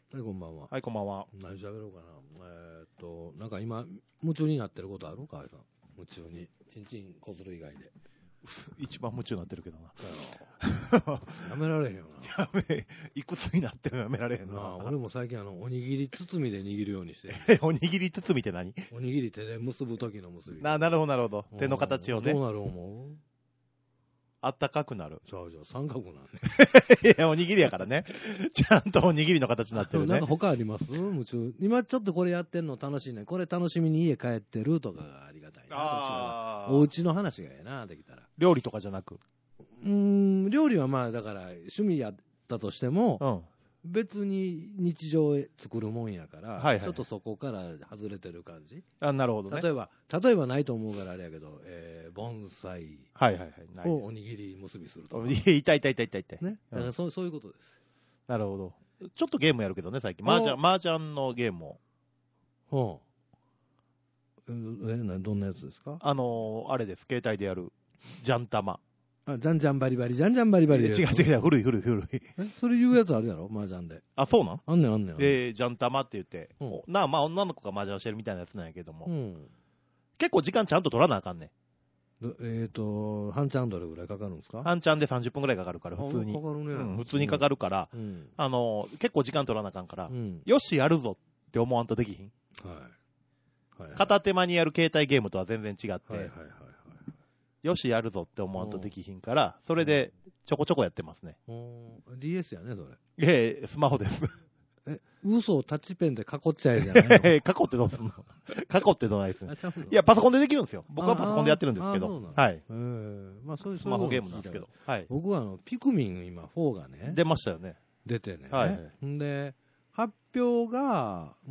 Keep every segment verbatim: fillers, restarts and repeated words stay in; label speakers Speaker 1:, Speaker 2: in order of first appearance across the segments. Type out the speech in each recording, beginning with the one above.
Speaker 1: はい、こんばんは。
Speaker 2: はい、こんばんは。
Speaker 1: 何喋ろうかな。えー、っと、なんか今、夢中になってることある河合さん。夢中に。ちんちんこする以外で。
Speaker 2: 一番夢中になってるけどな。
Speaker 1: やめられへんよな。
Speaker 2: やべえ、いくつになってもやめられへんな。
Speaker 1: なあ、俺も最近あの、おにぎり包みで握るようにしてる。
Speaker 2: おにぎり包みって何？
Speaker 1: おにぎり手で結ぶ時の結び。
Speaker 2: な、なるほど、なるほど。手の形をね。
Speaker 1: どうなる思う？
Speaker 2: あったかくなる。
Speaker 1: じゃあじゃあ三角なんね。
Speaker 2: いや、おにぎりやからね。ちゃんとおにぎりの形になってるね。
Speaker 1: なんか他あります？夢中。今ちょっとこれやってんの楽しいね。これ楽しみに家帰ってるとかがありがたいな。
Speaker 2: あー
Speaker 1: お家の話がええな、できたら。
Speaker 2: 料理とかじゃなく。
Speaker 1: うーん、料理はまあだから趣味やったとしても、
Speaker 2: うん。
Speaker 1: 別に日常へ作るもんやから、
Speaker 2: はいはいはい
Speaker 1: ちょっとそこから外れてる感じ。
Speaker 2: あ、なるほどね。
Speaker 1: 例えば、例えばないと思うからあれやけど、えー、盆栽
Speaker 2: はいはいはい。ない
Speaker 1: をおにぎり結びするとか。
Speaker 2: いや、痛い痛い痛い痛い痛い。
Speaker 1: ね。だから
Speaker 2: うん
Speaker 1: そう、そういうことです。
Speaker 2: なるほど。ちょっとゲームやるけどね、最近。麻雀、麻雀のゲームを。
Speaker 1: ほう。えー、などんなやつですか？
Speaker 2: あのー、あれです。携帯でやる。ジャンタマ。
Speaker 1: あ、じゃんじゃんバリバリ、じゃんじゃんバリバリ。
Speaker 2: 違う違う違う。古い古い古い。
Speaker 1: え、それ言うやつあるやろ麻雀で。
Speaker 2: あ、そうなん
Speaker 1: あんねんあんねんあんねん。
Speaker 2: えー、ジャンタマって言って、
Speaker 1: うん
Speaker 2: おなあ、まあ女の子が麻雀してるみたいなやつなんやけども、
Speaker 1: うん。
Speaker 2: 結構時間ちゃんと取らなあかんねん。
Speaker 1: どえっ、ー、と、半チャンどれぐらいかかるんですか？
Speaker 2: 半チャンでさんじゅっぷんぐらいかかるから、普通に。
Speaker 1: かかるね、
Speaker 2: うん、普通にかかるから、
Speaker 1: うん。
Speaker 2: あのー、結構時間取らなあかんから、
Speaker 1: うん。
Speaker 2: よし、やるぞって思わんとできひん。
Speaker 1: はい。はい。
Speaker 2: 片手間にやる携帯ゲームとは全然違って、
Speaker 1: はいはいはいはい。
Speaker 2: よし、やるぞって思わんとできひんから、それでちょこちょこやってますね。
Speaker 1: お ディーエス やね、それ。
Speaker 2: ええ、スマホです。
Speaker 1: え、嘘をタッチペンで囲っちゃえじゃないの？
Speaker 2: ええ、過去ってどうすんの過去ってどないすんの
Speaker 1: あ、ちゃうの？
Speaker 2: いや、パソコンでできるんですよ。僕はパソコンでやってるんですけど。はい。
Speaker 1: ええー、まあそういう
Speaker 2: スマホゲームなんですけど。はい。
Speaker 1: 僕はあの、ピクミン今フォーがね、
Speaker 2: 出ましたよね。
Speaker 1: 出てね。
Speaker 2: はいはい
Speaker 1: んで、発表が、うん、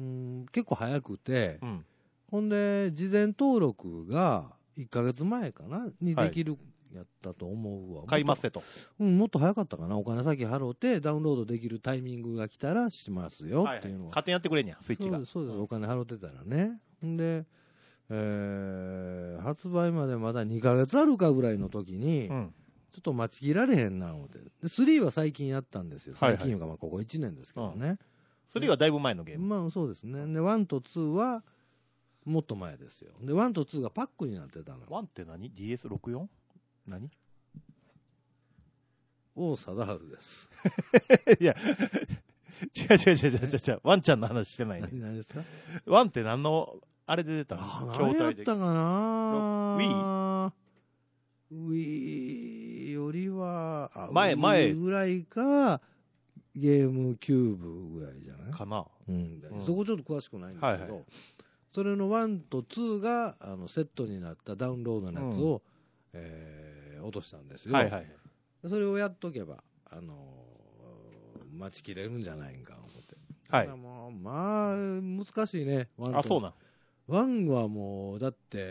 Speaker 1: 結構早くて、
Speaker 2: うん。
Speaker 1: ほんで、事前登録がいっかげつまえかなにできる、やったと思うわ。
Speaker 2: 買いますせと。
Speaker 1: うん、もっと早かったかな。お金先払ってダウンロードできるタイミングが来たらしますよっていうのは。
Speaker 2: 勝手にやってくれんや、スイッチが。
Speaker 1: そうです、そうです。お金払ってたらね。んで、えー、発売までまだにかげつあるかぐらいの時に、
Speaker 2: うん。
Speaker 1: ちょっと待ちきられへんな、思って。で、スリーは最近やったんですよ。
Speaker 2: はいはい
Speaker 1: 最近いうか、まあ、ここいちねんですけどね。
Speaker 2: スリーはだいぶ前のゲーム。
Speaker 1: まあ、そうですね。で、ワンとツーは、もっと前ですよ。で、ワンとツーがパックになってたの。
Speaker 2: ワンって何 ?ディーエスろくじゅうよん? 何
Speaker 1: 王貞治です。
Speaker 2: いや、違う違う違う違う違う。ワンちゃんの話してないね。
Speaker 1: 何ですか？
Speaker 2: ワンって何の、あれで出たの
Speaker 1: あ、
Speaker 2: 筐体で。
Speaker 1: 何やったかな
Speaker 2: Wii？
Speaker 1: Wii よりは、あ
Speaker 2: 前前
Speaker 1: Wii ぐらいか、ゲームキューブぐらいじゃない
Speaker 2: かな。
Speaker 1: うん
Speaker 2: うん
Speaker 1: そこちょっと詳しくないんですけど、
Speaker 2: はいはい
Speaker 1: それのワンとツーがあのセットになったダウンロードのやつを、うんえー落としたんですよ。
Speaker 2: はいはい。
Speaker 1: それをやっとけば、あのー待ちきれるんじゃないんか思って。
Speaker 2: はい
Speaker 1: ただもうまあ、難しいね。ワンと
Speaker 2: あ、そうなん。
Speaker 1: ワンはもう、だって、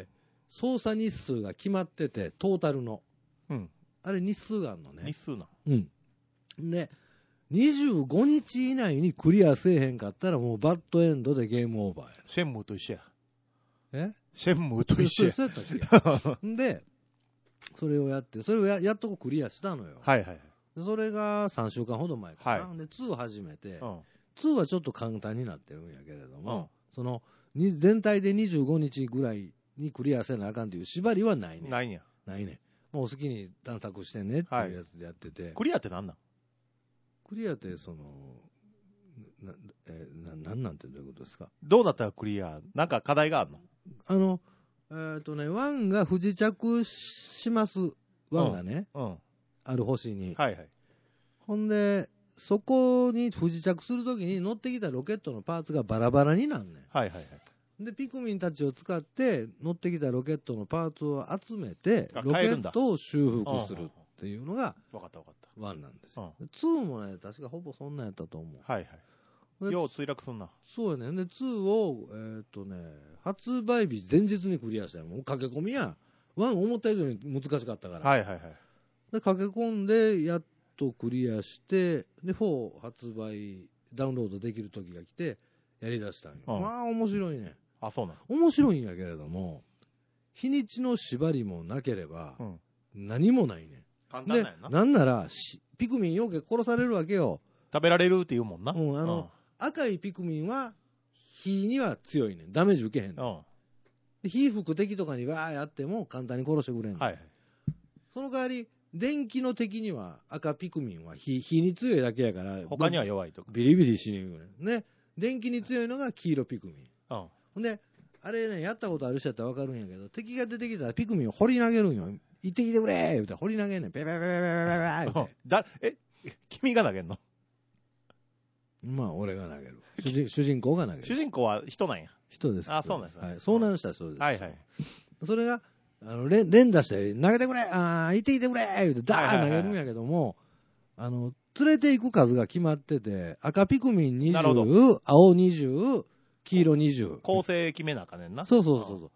Speaker 1: 操作日数が決まってて、トータルの。
Speaker 2: うん。
Speaker 1: あれ日数があるのね。
Speaker 2: 日数なん。
Speaker 1: うん。で、にじゅうごにち以内にクリアせえへんかったらもうバッドエンドでゲームオーバーや。
Speaker 2: シェンムーと一緒や。
Speaker 1: え
Speaker 2: シェンムーと一緒や。
Speaker 1: そうやったっけんで、それをやって、それを や, やっとこクリアしたのよ。
Speaker 2: はいはいはい。
Speaker 1: でそれがさんしゅうかんほど前かな。
Speaker 2: はい
Speaker 1: で、ツーを始めて、
Speaker 2: うん。
Speaker 1: ツーはちょっと簡単になってるんやけれども、
Speaker 2: うん
Speaker 1: その、に全体でにじゅうごにちぐらいにクリアせなあかんという縛りはないね。
Speaker 2: ないんや。
Speaker 1: ないね。もうお好きに探索してねっていうやつでやってて。
Speaker 2: クリアってなんなん
Speaker 1: クリアってその、な、えーな、なんなんてどういうことですか？
Speaker 2: どうだったらクリアなんか課題があるの
Speaker 1: あの、えっ、ー、とね、ワンが不時着します。ワンがね、
Speaker 2: うん。うん
Speaker 1: ある星に。
Speaker 2: はいはい。
Speaker 1: ほんで、そこに不時着するときに乗ってきたロケットのパーツがバラバラになんね
Speaker 2: はいはいはい。
Speaker 1: ん。で、ピクミンたちを使って乗ってきたロケットのパーツを集めて、
Speaker 2: あ
Speaker 1: ロケ
Speaker 2: 変えるんだ
Speaker 1: ットを修復するっていうのが
Speaker 2: わかったわかった。
Speaker 1: ワンなんですよ。
Speaker 2: う
Speaker 1: でツーもね、確かほぼそんなんやったと思う。
Speaker 2: はいはい。
Speaker 1: で
Speaker 2: よう墜落すんな。
Speaker 1: そうやね。で、ツーを、えーっとね、発売日前日にクリアしたよ。もう駆け込みや。ワン思った以上に難しかったから。
Speaker 2: はいはいはい。
Speaker 1: で、駆け込んで、やっとクリアして、で、フォー発売、ダウンロードできる時が来て、やりだしたんよ。
Speaker 2: うん
Speaker 1: まあ、面白いね。
Speaker 2: あ、そうなん。
Speaker 1: 面白いんやけれども、日にちの縛りもなければ、
Speaker 2: うん。
Speaker 1: 何もないね。で
Speaker 2: 簡単なんやな。
Speaker 1: なんなら、しピクミンようけ殺されるわけよ。
Speaker 2: 食べられるって言うもんな。
Speaker 1: うん、あの、 赤いピクミンは火には強いねん。ダメージ受けへんねん。
Speaker 2: うん。
Speaker 1: で火吹く敵とかにわーやっても簡単に殺してくれんねん。
Speaker 2: はいはい。
Speaker 1: その代わり、電気の敵には赤ピクミンは火火に強いだけやから、
Speaker 2: 他には弱いとか。
Speaker 1: ビリビリしにくいねん。ね。電気に強いのが黄色ピクミン。
Speaker 2: うん。
Speaker 1: ほんで、あれね、やったことある人やったら分かるんやけど、敵が出てきたらピクミンを掘り投げるんよ。行ってきてくれー言うて掘り投げんねん。ペペペペペペペペ言うて。
Speaker 2: だ、え、君が投げんの？
Speaker 1: まあ、俺が投げる。主人主人公が投げる。
Speaker 2: 主人公は人なんや。
Speaker 1: 人です。
Speaker 2: あ、そうなんですね。
Speaker 1: はい。遭難した人です。
Speaker 2: はいはい。
Speaker 1: それが、あの、連連打して、投げてくれあー、行ってきてくれ言うて、ダーン投げるんやけども、あの、連れて行く数が決まってて、赤ピクミンにじゅう、青にじゅう、黄色にじゅう。
Speaker 2: 構成決めなあかねんな。
Speaker 1: そうそうそうそう。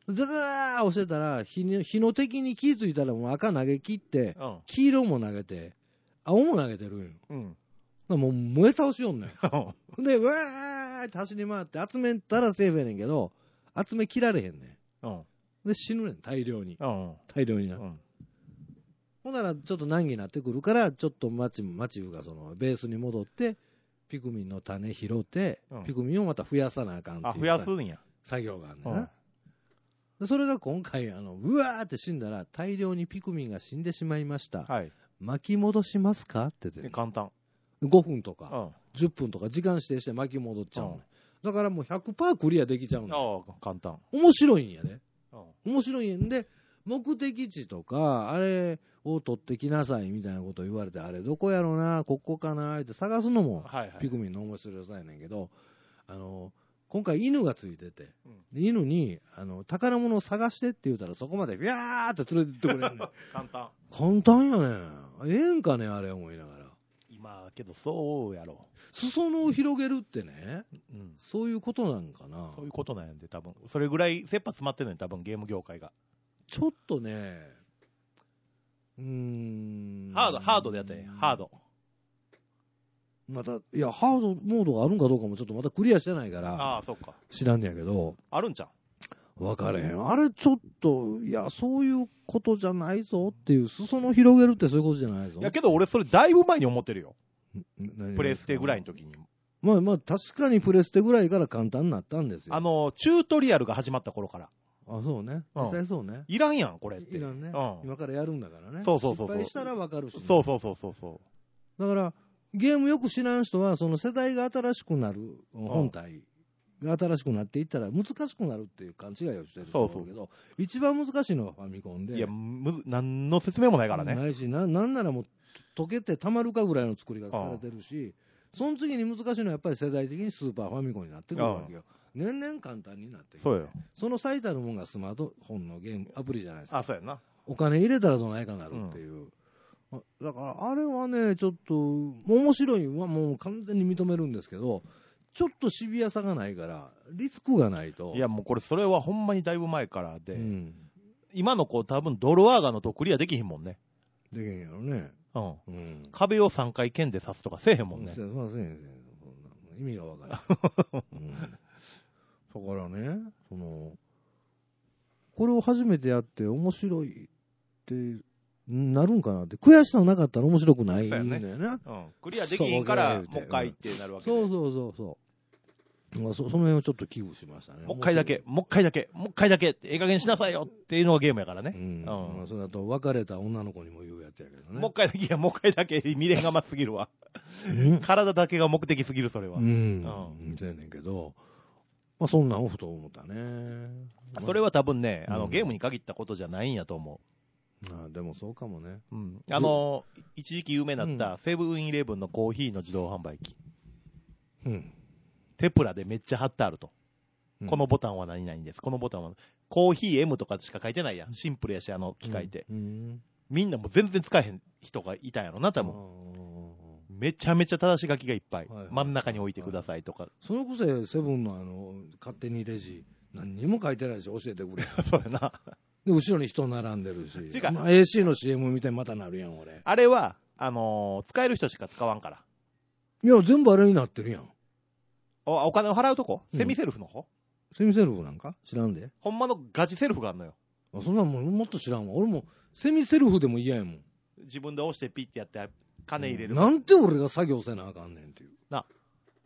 Speaker 1: ダーッ押してたら、火の火の敵に気づいたらもう赤投げ切って、
Speaker 2: うん。
Speaker 1: 黄色も投げて、青も投げてるんよ。
Speaker 2: うん。
Speaker 1: もう燃え倒しよんねん。で、わーって走り回って集めたらセーフやねんけど、集め切られへんねん。
Speaker 2: うん。
Speaker 1: で、死ぬねん、大量に。
Speaker 2: うん。
Speaker 1: 大量にな。
Speaker 2: うん。
Speaker 1: ほんなら、ちょっと難儀になってくるから、ちょっとマチ、マチがその、ベースに戻って、ピクミンの種拾って、
Speaker 2: うん
Speaker 1: ピクミンをまた増やさなあかんっていう。
Speaker 2: あ、増やすんや。
Speaker 1: 作業があるんだ
Speaker 2: うん
Speaker 1: な。でそれが今回、あの、うわーって死んだら、大量にピクミンが死んでしまいました。
Speaker 2: はい。
Speaker 1: 巻き戻しますかって言ってる。
Speaker 2: 簡単。
Speaker 1: ごふんとか、
Speaker 2: うん。
Speaker 1: じゅっぷんとか時間指定して巻き戻っちゃうね、うん、だからもう ひゃくパーセント クリアできちゃうね、
Speaker 2: ああ、簡単。
Speaker 1: 面白いんやね。
Speaker 2: うん。
Speaker 1: 面白いんで、目的地とか、あれを取ってきなさいみたいなこと言われて、あれどこやろな、ここかなって探すのも、
Speaker 2: はいはい。
Speaker 1: ピクミンの面白さやねんけど、あの、今回犬がついてて、
Speaker 2: うん、
Speaker 1: 犬にあの宝物を探してって言うたらそこまでビャーって連れてってくれるねん。
Speaker 2: 簡単。
Speaker 1: 簡単やねん。ええんかね、あれ思いながら。
Speaker 2: 今、けどそうやろ。
Speaker 1: 裾野を広げるってね、
Speaker 2: うん。
Speaker 1: そういうことなんかな。
Speaker 2: そういうことなんやで、多分。それぐらい切羽詰まってるのに、多分ゲーム業界が。
Speaker 1: ちょっとね、うーん。
Speaker 2: ハード、ハードでやったらええ。ハード。
Speaker 1: また、いや、ハードモードがあるんかどうかもちょっとまたクリアしてないから、
Speaker 2: ああ、そっか。
Speaker 1: 知らんねやけど、
Speaker 2: あるんちゃう？
Speaker 1: 分かれへん。あれちょっと、いや、そういうことじゃないぞっていう、裾野を広げるってそういうことじゃないぞ。
Speaker 2: いや、けど俺それだいぶ前に思ってるよ。
Speaker 1: ん
Speaker 2: プレステぐらいの時に。
Speaker 1: まあまあ、確かにプレステぐらいから簡単になったんですよ。
Speaker 2: あの、チュートリアルが始まった頃から。
Speaker 1: あ、そうね。
Speaker 2: うん
Speaker 1: 実際そうね。
Speaker 2: いらんやん、これって。
Speaker 1: いらんね。
Speaker 2: うん。
Speaker 1: 今からやるんだからね。
Speaker 2: そうそうそうそう
Speaker 1: 失敗したら分かるしね、
Speaker 2: そうそうそうそうそ
Speaker 1: だから、ゲームよく知らん人は、その世代が新しくなる本体が新しくなっていったら難しくなるっていう勘違いをしてると思うけど、一番難しいのはファミコン
Speaker 2: う。
Speaker 1: で。
Speaker 2: いや、むず、なんの説明もないからね。
Speaker 1: ないし、な、なんならもう溶けてたまるかぐらいの作り方されてるし、その次に難しいのはやっぱり世代的にスーパーファミコンになってくるわけよ。年々簡単になってくる。
Speaker 2: そうよ。
Speaker 1: その最たるもんがスマートフォンのゲーム、アプリじゃないですか。
Speaker 2: あ、そうやな。
Speaker 1: お金入れたらどないかなるっていう。あだから、あれはね、ちょっと、面白いはもう完全に認めるんですけど、ちょっとシビアさがないから、リスクがないと。
Speaker 2: いや、もうこれ、それはほんまにだいぶ前からで、
Speaker 1: うん。
Speaker 2: 今の子多分ドロワーガのとクリアできひんもんね。
Speaker 1: できへんやろね。
Speaker 2: うん。
Speaker 1: うん。
Speaker 2: 壁をさんかい剣で刺すとかせえへんもんね。
Speaker 1: せません、せん意味がわからん。うん。だからね、その、これを初めてやって面白いってなるんかなって、悔しさなかったら面白くないんだよね。
Speaker 2: うん。クリアできひんから、もう一回ってなるわけで。
Speaker 1: そうそうそうそう。まあ、そ, その辺をちょっと危惧しましたね。
Speaker 2: もう一回だけ、もう一回だけ、もう一回だけって、ええ加減しなさいよっていうのがゲームやからね。
Speaker 1: うん。
Speaker 2: うん
Speaker 1: まあ、それだと別れた女の子にも言うやつやけどね。
Speaker 2: もう一回だけ、いや、もう一回だけ未練がまっすぎるわ。体だけが目的すぎる、それは。
Speaker 1: うん。うん。そうやねんけど、まあ、そんなんをふと思ったね。
Speaker 2: それは多分ね、あの、
Speaker 1: うん
Speaker 2: ゲームに限ったことじゃないんやと思
Speaker 1: う。ああ、でもそうかもね。
Speaker 2: う。うん。あの、一時期有名になったセブンイレブンのコーヒーの自動販売機。
Speaker 1: うん。
Speaker 2: テプラでめっちゃ貼ってあると。
Speaker 1: うん、
Speaker 2: このボタンは何々です。このボタンは、コーヒー M とかしか書いてないやん。シンプルやし、あの機械って。
Speaker 1: うんうん、
Speaker 2: みんなもう全然使えへん人がいたんやろな、多分。めちゃめちゃ正し書きがいっぱい。はいはい、真ん中に置いてくださいとか。
Speaker 1: そのくせ、セブンのあの、勝手にレジ、何にも書いてないし、教えてくれ。
Speaker 2: そうやな。
Speaker 1: で、後ろに人並んでるし。
Speaker 2: 違う、
Speaker 1: まあ、エーシー の シーエム 見てまたなるやん、俺。
Speaker 2: あれは、あのー、使える人しか使わんから。
Speaker 1: いや、全部あれになってるやん。
Speaker 2: お、お金を払うとこ、
Speaker 1: うん、
Speaker 2: セミセルフの方
Speaker 1: セミセルフなんか知らんで。
Speaker 2: ほんまのガチセルフがあるのよ。
Speaker 1: あ、そんなもんもっと知らんわ。俺も、セミセルフでも嫌やもん。
Speaker 2: 自分で押してピッてやって、金入れる、
Speaker 1: うん。なんで俺が作業せなあかんねんっていう。
Speaker 2: な。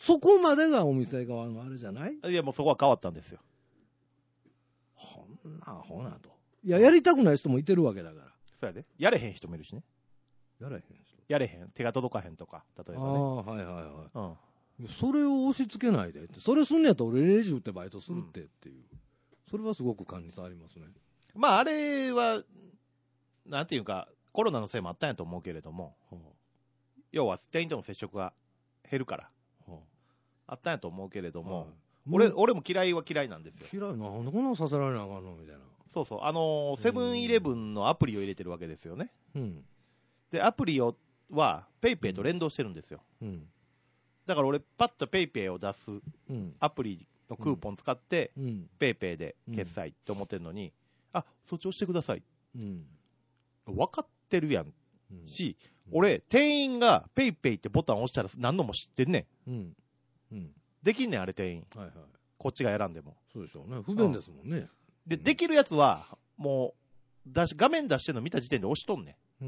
Speaker 1: そこまでがお店側のあれじゃない？
Speaker 2: いや、もうそこは変わったんですよ。
Speaker 1: ほんな、ほなと。いや、やりたくない人もいてるわけだから。
Speaker 2: そうやで。やれへん人もいるしね。
Speaker 1: やれへん人。
Speaker 2: やれへん。手が届かへんとか、例えばね。ああ、
Speaker 1: はいはいはい。
Speaker 2: うん。
Speaker 1: それを押し付けないでって。それすんねやったら俺レジ打ってバイトするってっていう。うん、それはすごく感に触りますね。
Speaker 2: まあ、あれは、なんていうか、コロナのせいもあったんやと思うけれども、はあ、要は店員との接触が減るから、はあ、あったんやと思うけれども、はい、俺, 俺も嫌いは嫌いなんですよ。
Speaker 1: 嫌いなんでこんなのさせられなあかんのみたいな。
Speaker 2: そうそう、あのー、セブンイレブンのアプリを入れてるわけですよね。
Speaker 1: うん、
Speaker 2: で、アプリをはペイペイと連動してるんですよ。うん、だから俺、パッとペイペイを出すアプリのクーポン使って、うん、ペイペイで決済って思ってるのに、うん、あ、そっち押してください。うん、分かってるやん。うん、し、うん、俺、店員がペイペイってボタン押したら何度も知ってんねん。うんうん、できんねん、あれ店員。はいはい。こっちが選んでも。
Speaker 1: そうでしょうね。不便ですもんね。
Speaker 2: で、できるやつは、もう、出し、画面出してるの見た時点で押しとんねん。うん。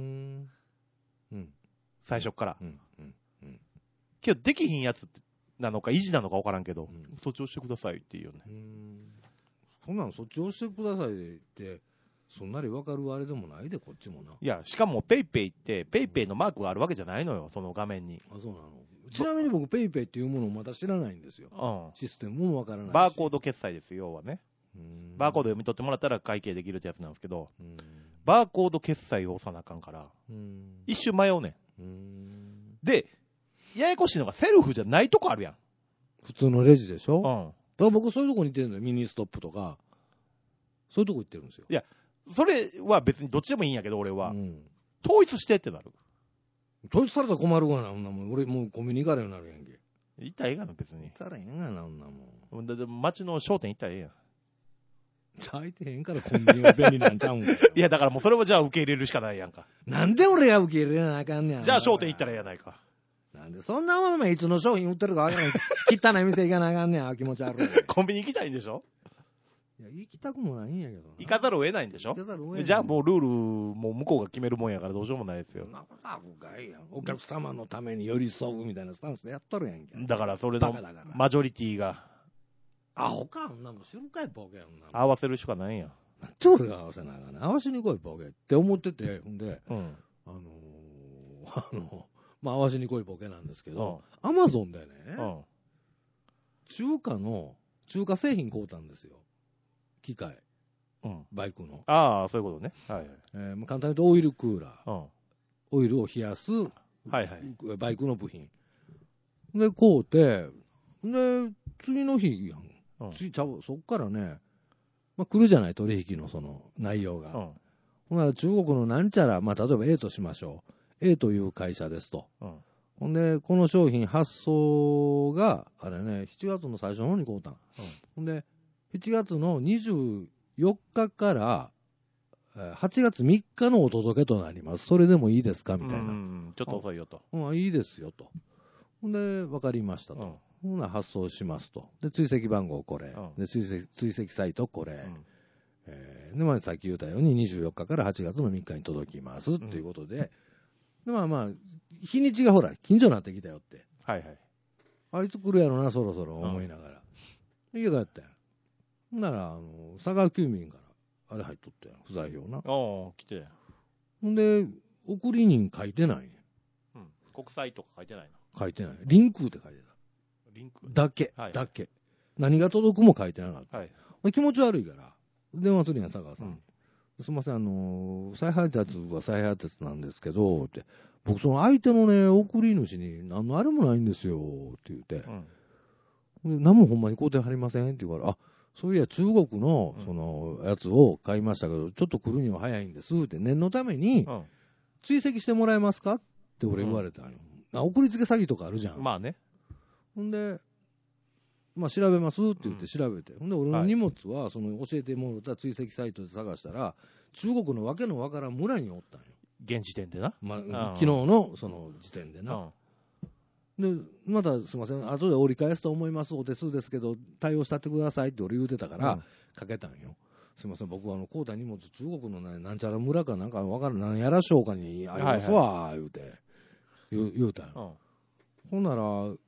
Speaker 2: うん。最初から。うん。うん。うん。けど、できひんやつなのか、維持なのか分からんけど、うん、そっち押してくださいっていうよね。うん。
Speaker 1: そんなんそっち押してくださいって、そんなに分かるあれでもないで、こっちもな。
Speaker 2: いや、しかもペイペイって、ペイペイのマークがあるわけじゃないのよ、その画面に。
Speaker 1: あ、そうなの。ちなみに僕、ペイペイっていうものをまだ知らないんですよ。うん。システムも分からないし。
Speaker 2: バーコード決済ですよ、要はね。バーコード読み取ってもらったら会計できるってやつなんですけど、バーコード決済を押さなあかんから、一瞬迷うねん。で、ややこしいのがセルフじゃないとこあるやん。
Speaker 1: 普通のレジでしょ？うん。だから僕そういうとこに行ってるんだよ。ミニストップとか。そういうとこ行ってるんですよ。
Speaker 2: いや、それは別にどっちでもいいんやけど、俺は。うん、統一してってなる。
Speaker 1: 統一されたら困るがな、女もん。俺もうコンビニ行かれるようになるやんけ。
Speaker 2: 行ったらええがな、別に。
Speaker 1: 行ったらええがな、女もん。
Speaker 2: だって街の商店行ったらええやん。
Speaker 1: 開いてへんからコンビニは便利なんちゃうんか。い
Speaker 2: や、だからもうそれはじゃあ受け入れるしかないやんか。
Speaker 1: なんで俺が受け入れなあかんねん。
Speaker 2: じゃあ商店行ったらええやないか。
Speaker 1: なんでそんなままいつの商品売ってるかわからん。汚い店行かなあかんねん。気持ち悪い。
Speaker 2: コンビニ行きたいんでしょ？
Speaker 1: いや、行きたくもないんやけどな。
Speaker 2: 行かざるを得ないんでしょ？行かざるを得ない。じゃあもうルール、もう向こうが決めるもんやからどうしようもないですよ。
Speaker 1: なことは深いやん。お客様のために寄り添うみたいなスタンスでやっとるやんけ。
Speaker 2: だからそれのマジョリティが。
Speaker 1: アホか、女も知るかいボケやんな。
Speaker 2: 合わせるしかないんや。
Speaker 1: なんで俺が合わせなあかんねん。合わせに来いボケって思ってて、ほんで、うん、あのー、あの、まあ合わせに来いボケなんですけど、アマゾンでね、うん、中華の、中華製品買うたんですよ。機械。うん、バイクの。
Speaker 2: ああ、そういうことね。はいはい。
Speaker 1: えー、簡単に言うとオイルクーラー。うん、オイルを冷やす、はい
Speaker 2: はい、
Speaker 1: バイクの部品。で、買うて、で、次の日やん。うん、次ちゃう、そっからね、まあ、来るじゃない、取引のその内容が。うん、ほんなら中国のなんちゃら、まあ、例えば A としましょう。A という会社ですと。うん、ほんで、この商品発送が、あれね、しちがつの最初の方に買うたん。うん、ほんで、しちがつのにじゅうよっかからはちがつみっかのお届けとなります。それでもいいですかみたいな。うん、
Speaker 2: ちょっと遅いよと。
Speaker 1: うん、いいですよと。ほんで、わかりましたと。うんほな発送しますと。で、追跡番号これ。うん、で追跡、追跡サイトこれ。うんえー、で、まあ、さっき言ったようににじゅうよっかからはちがつのみっかに届きます。って、うん、いうことで、で、まあまあ、日にちがほら、近所になってきたよって。
Speaker 2: はいはい。
Speaker 1: あいつ来るやろな、そろそろ思いながら。うん、家帰ったやん。ほんなら、あの、佐川急便から、あれ入っとったやん。不在票な。
Speaker 2: ああ、来て。
Speaker 1: ほんで、送り人書いてないね
Speaker 2: ん。うん。国際とか書いてない
Speaker 1: の書いてない。リンクって書いてた。
Speaker 2: リンク
Speaker 1: だけ、
Speaker 2: はい、
Speaker 1: だけ。何が届くも書いてなかった。
Speaker 2: はい、
Speaker 1: 気持ち悪いから、電話するやん、佐川さん。うん、すみません、あのー、再配達は再配達なんですけど、って。僕、その相手のね、送り主に何のあれもないんですよ、って言って。うん、何もほんまに買うてはりませんって言うから、あ、そういや中国の、その、やつを買いましたけど、ちょっと来るには早いんです、って。念のために、追跡してもらえますかって俺言われたのよ。うん、送りつけ詐欺とかあるじゃん。
Speaker 2: まあね。
Speaker 1: ほんで、まあ、調べますって言って調べて、うん、ほんで、俺の荷物は、その教えてもらった追跡サイトで探したら、中国のわけのわからん村におったんよ。
Speaker 2: 現時点でな。
Speaker 1: まあ、昨日のその時点でな。で、またすみません、後で折り返すと思います、お手数ですけど、対応したってくださいって俺言うてたから、うん、かけたんよ。すみません、僕はあの、買うた荷物、中国の、ね、なんちゃら村かなんかわからん、なんやらしょうかにありますわ、はいはい、言うて、言う、言うたんよ。うんほんなら、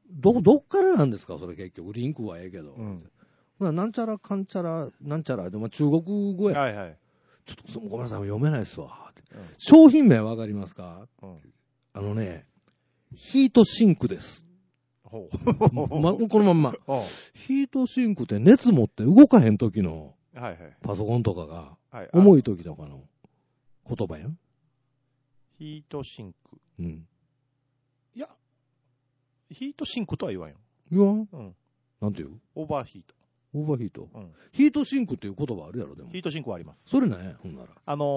Speaker 1: ど、どっからなんですかそれ結局。リンクはええけど。
Speaker 2: うん、
Speaker 1: なんちゃらかんちゃら、なんちゃら、でも中国語や。
Speaker 2: はいはい。
Speaker 1: ちょっとごめんなさい、読めないっすわ。うん、商品名わかりますか、うん、あのね、ヒートシンクです。ほうま、このまんま。ヒートシンクって熱持って動かへん時のパソコンとかが、重い時とかの言葉やん。
Speaker 2: ヒートシンク。
Speaker 1: うん。
Speaker 2: いや、ヒートシンクとは言わんよ。
Speaker 1: 言わん？うん。なんて言う？
Speaker 2: オーバーヒート。
Speaker 1: オーバーヒート、うん、ヒートシンクっていう言葉あるやろ、でも。
Speaker 2: ヒートシンクはあります。
Speaker 1: それね、ほんなら。
Speaker 2: あのー、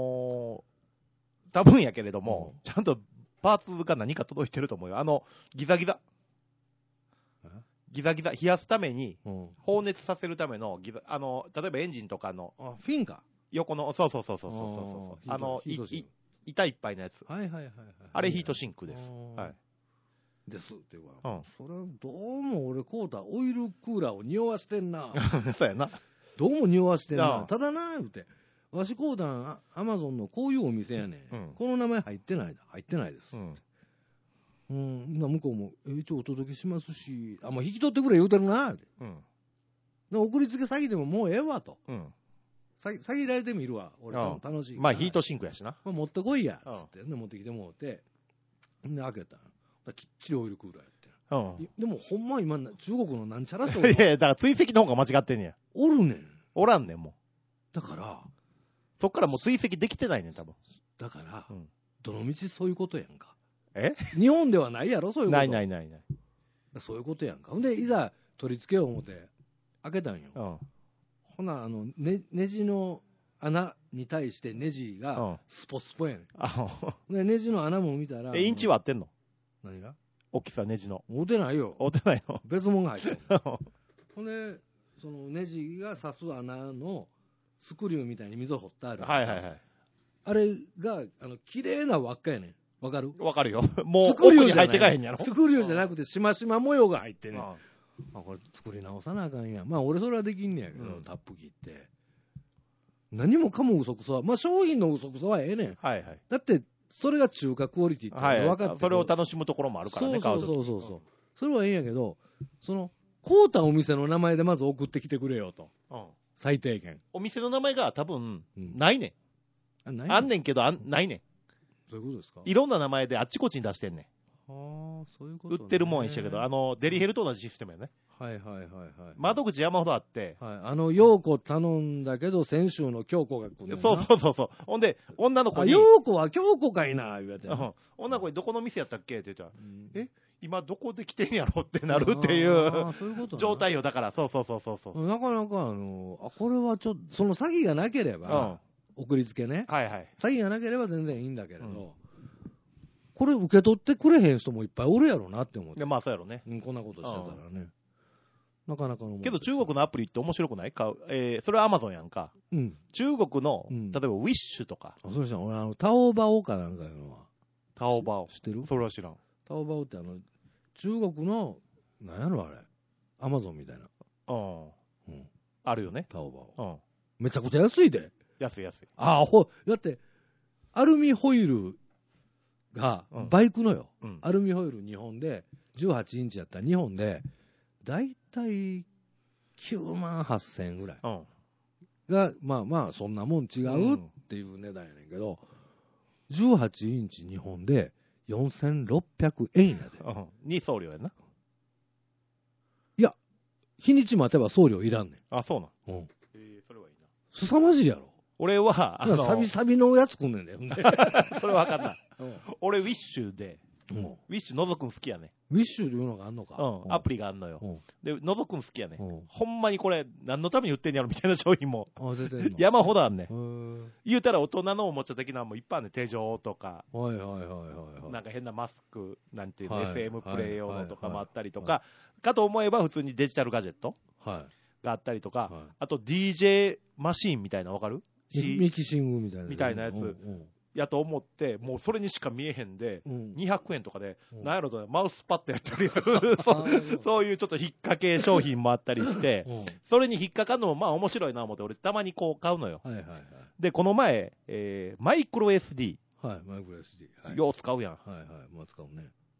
Speaker 2: 多分やけれども、うん、ちゃんとパーツが何か届いてると思うよ。あの、ギザギザ。ギザギザ、冷やすために、うん、放熱させるためのギザ、あの、例えばエンジンとかの、
Speaker 1: あ、フィンか。
Speaker 2: 横の、そうそうそうそうそうそう。あの、い、い、板いっぱいのやつ。
Speaker 1: はいはいはい、はい。
Speaker 2: あれヒートシンクです。はい。
Speaker 1: ですっていうか、うん、それどうも俺こうたオイルクーラーを匂わしてんな。
Speaker 2: そうやな。
Speaker 1: どうも匂わしてんな。ただな言うて、わしこうたんアマゾンのこういうお店やねん、うん、この名前入ってない入ってないです。うん。うん、向こうも一応お届けしますし、あ、もう引き取ってくれ言うてるなって。うん。で送りつけ詐欺でももうええわと。うん。詐欺られてみるわ。俺多分楽しい。
Speaker 2: まあヒートシンクやしな。
Speaker 1: まあ、持ってこいやつって、ね、持ってきてもうて、で開けた。きっちりオイルクーラーやって。うん、でもほんま今中国のなんちゃらと
Speaker 2: いやいやだから追跡の方が間違ってんねや。
Speaker 1: おるねん。
Speaker 2: おらんねんも
Speaker 1: う。だから
Speaker 2: そっからもう追跡できてないねん多分。
Speaker 1: だから、うん、どの道そういうことやんか。
Speaker 2: え？
Speaker 1: 日本ではないやろそういうこと。
Speaker 2: ないないないない。
Speaker 1: そういうことやんか。ほんでいざ取り付けよう思って開けたんよ。うん、ほなあの、ね、ネジの穴に対してネジがスポスポやねん。でネジの穴も見たら。
Speaker 2: えインチ割ってんの？
Speaker 1: 何が？
Speaker 2: 大きさネジの。
Speaker 1: 合うてないよ。
Speaker 2: 合うてないの？
Speaker 1: 別物が入ってる。ほんでそのネジが刺す穴のスクリューみたいに溝掘ってある。
Speaker 2: はいはいはい。
Speaker 1: あれがあの綺麗な輪っかやねん。わかる？
Speaker 2: わかるよ。もう奥に入ってかへんやろ。
Speaker 1: スクリューじゃなくてしましま模様が入ってね。ああこれ作り直さなあかんや。まあ俺それはできんねやけど、うん、タップ切って。何もかも嘘くそは、まあ商品の嘘くそはええねん。
Speaker 2: はいはい。
Speaker 1: だってそれが中華クオリティって分かって、はいはい、
Speaker 2: それを楽しむところもあるからね。
Speaker 1: そうそうそうそうそう。それはいいんやけど、その買うたお店の名前でまず送ってきてくれよと。うん、最低限。
Speaker 2: お店の名前が多分ないねん。うん、あ, ないあんねんけどあんないねん。
Speaker 1: そういうことですか？
Speaker 2: いろんな名前であっちこっちに出してんねん。
Speaker 1: はあ、そういうこと、ね、
Speaker 2: 売ってるもん一緒やけど、あのデリヘルと同じシステムやね。
Speaker 1: はいはいはいはい。
Speaker 2: 窓口山ほどあって、
Speaker 1: はい、あの陽子頼んだけど先週の京子が来るの。
Speaker 2: そうそうそうそう。ほんで女の子に。
Speaker 1: 陽子は京子かいな言われて、うん。
Speaker 2: 女の子にどこの店やったっけって言ったら、うん、え今どこで来てんやろってなるっていう状態よ。だからそうそうそうそうそう。
Speaker 1: なかなかあのあこれはちょっとその詐欺がなければ、うん、送りつけね。
Speaker 2: はいはい。
Speaker 1: 詐欺がなければ全然いいんだけれど。うん、これ受け取ってくれへん人もいっぱいおるやろなって思って。
Speaker 2: まあそうやろね、
Speaker 1: うん。こんなことしてたらね。なかなかの。
Speaker 2: けど中国のアプリって面白くないか、えー、それはアマゾンやんか。うん。中国の、うん、例えばウィッシュとか。
Speaker 1: あ、そうじゃん。俺あの、タオバオかなんかいうのは。
Speaker 2: タオバオ。
Speaker 1: 知ってる？
Speaker 2: それは知らん。
Speaker 1: タオバオってあの、中国の、なんやろあれ。アマゾンみたいな。
Speaker 2: うん。うん。あるよね。
Speaker 1: タオバオ。うん。めちゃくちゃ安いで。
Speaker 2: 安い安い。
Speaker 1: ああ、ほ、だって、アルミホイルが、バイクのよ、うん、アルミホイルにほんで、じゅうはちインチやったらにほんで、だいたいきゅうまんはっせんえんぐらい、うん、が、まあまあ、そんなもん違うっていう値段やねんけど、じゅうはちインチにほんでよんせんろっぴゃくえんやで。
Speaker 2: うん、に送料やな。
Speaker 1: いや、日にち待てば送料いらんねん。
Speaker 2: あ、そうなん。
Speaker 1: うん。
Speaker 2: えー、それはいいな。
Speaker 1: 凄まじいやろ。
Speaker 2: 俺は、
Speaker 1: あのサビサビのやつくんねんだよ。
Speaker 2: それわかんない。うん、俺、ウィッシュで、うん、ウィッシュ、のぞくん好きやね。
Speaker 1: ウィッシュというのがあんのか。
Speaker 2: うん、アプリがあんのよ。で、のぞくん好きやね。ほんまにこれ、何のために売ってんやろみたいな商品も。
Speaker 1: あ、出てんの
Speaker 2: 山ほどあんねん。言うたら大人のおもちゃ的なのもいっぱいあんねん。手錠とか。
Speaker 1: はいはいはいはい。
Speaker 2: なんか変なマスク、なんていうの、はい、エスエム プレイ用のとかもあったりとか、かと思えば普通にデジタルガジェットがあったりとか、はい、あと ディージェー マシーンみたいなのわかる？
Speaker 1: ミキシングみたいな。
Speaker 2: みたいなやつ。うんうん、やと思って、もうそれにしか見えへんで、うん、にひゃくえんとかで、うん、なんやろとね、マウスパッドやったりそう、そういうちょっと引っ掛け商品もあったりして、うん、それに引っかかるのもまあ面白いな思って、俺たまにこう買うのよ。はいはいはい、で、この前、えー、マイクロ エスディー。
Speaker 1: はい、マイクロ エスディー。はい、
Speaker 2: よう使うやん。
Speaker 1: はいはい、まあ使うね。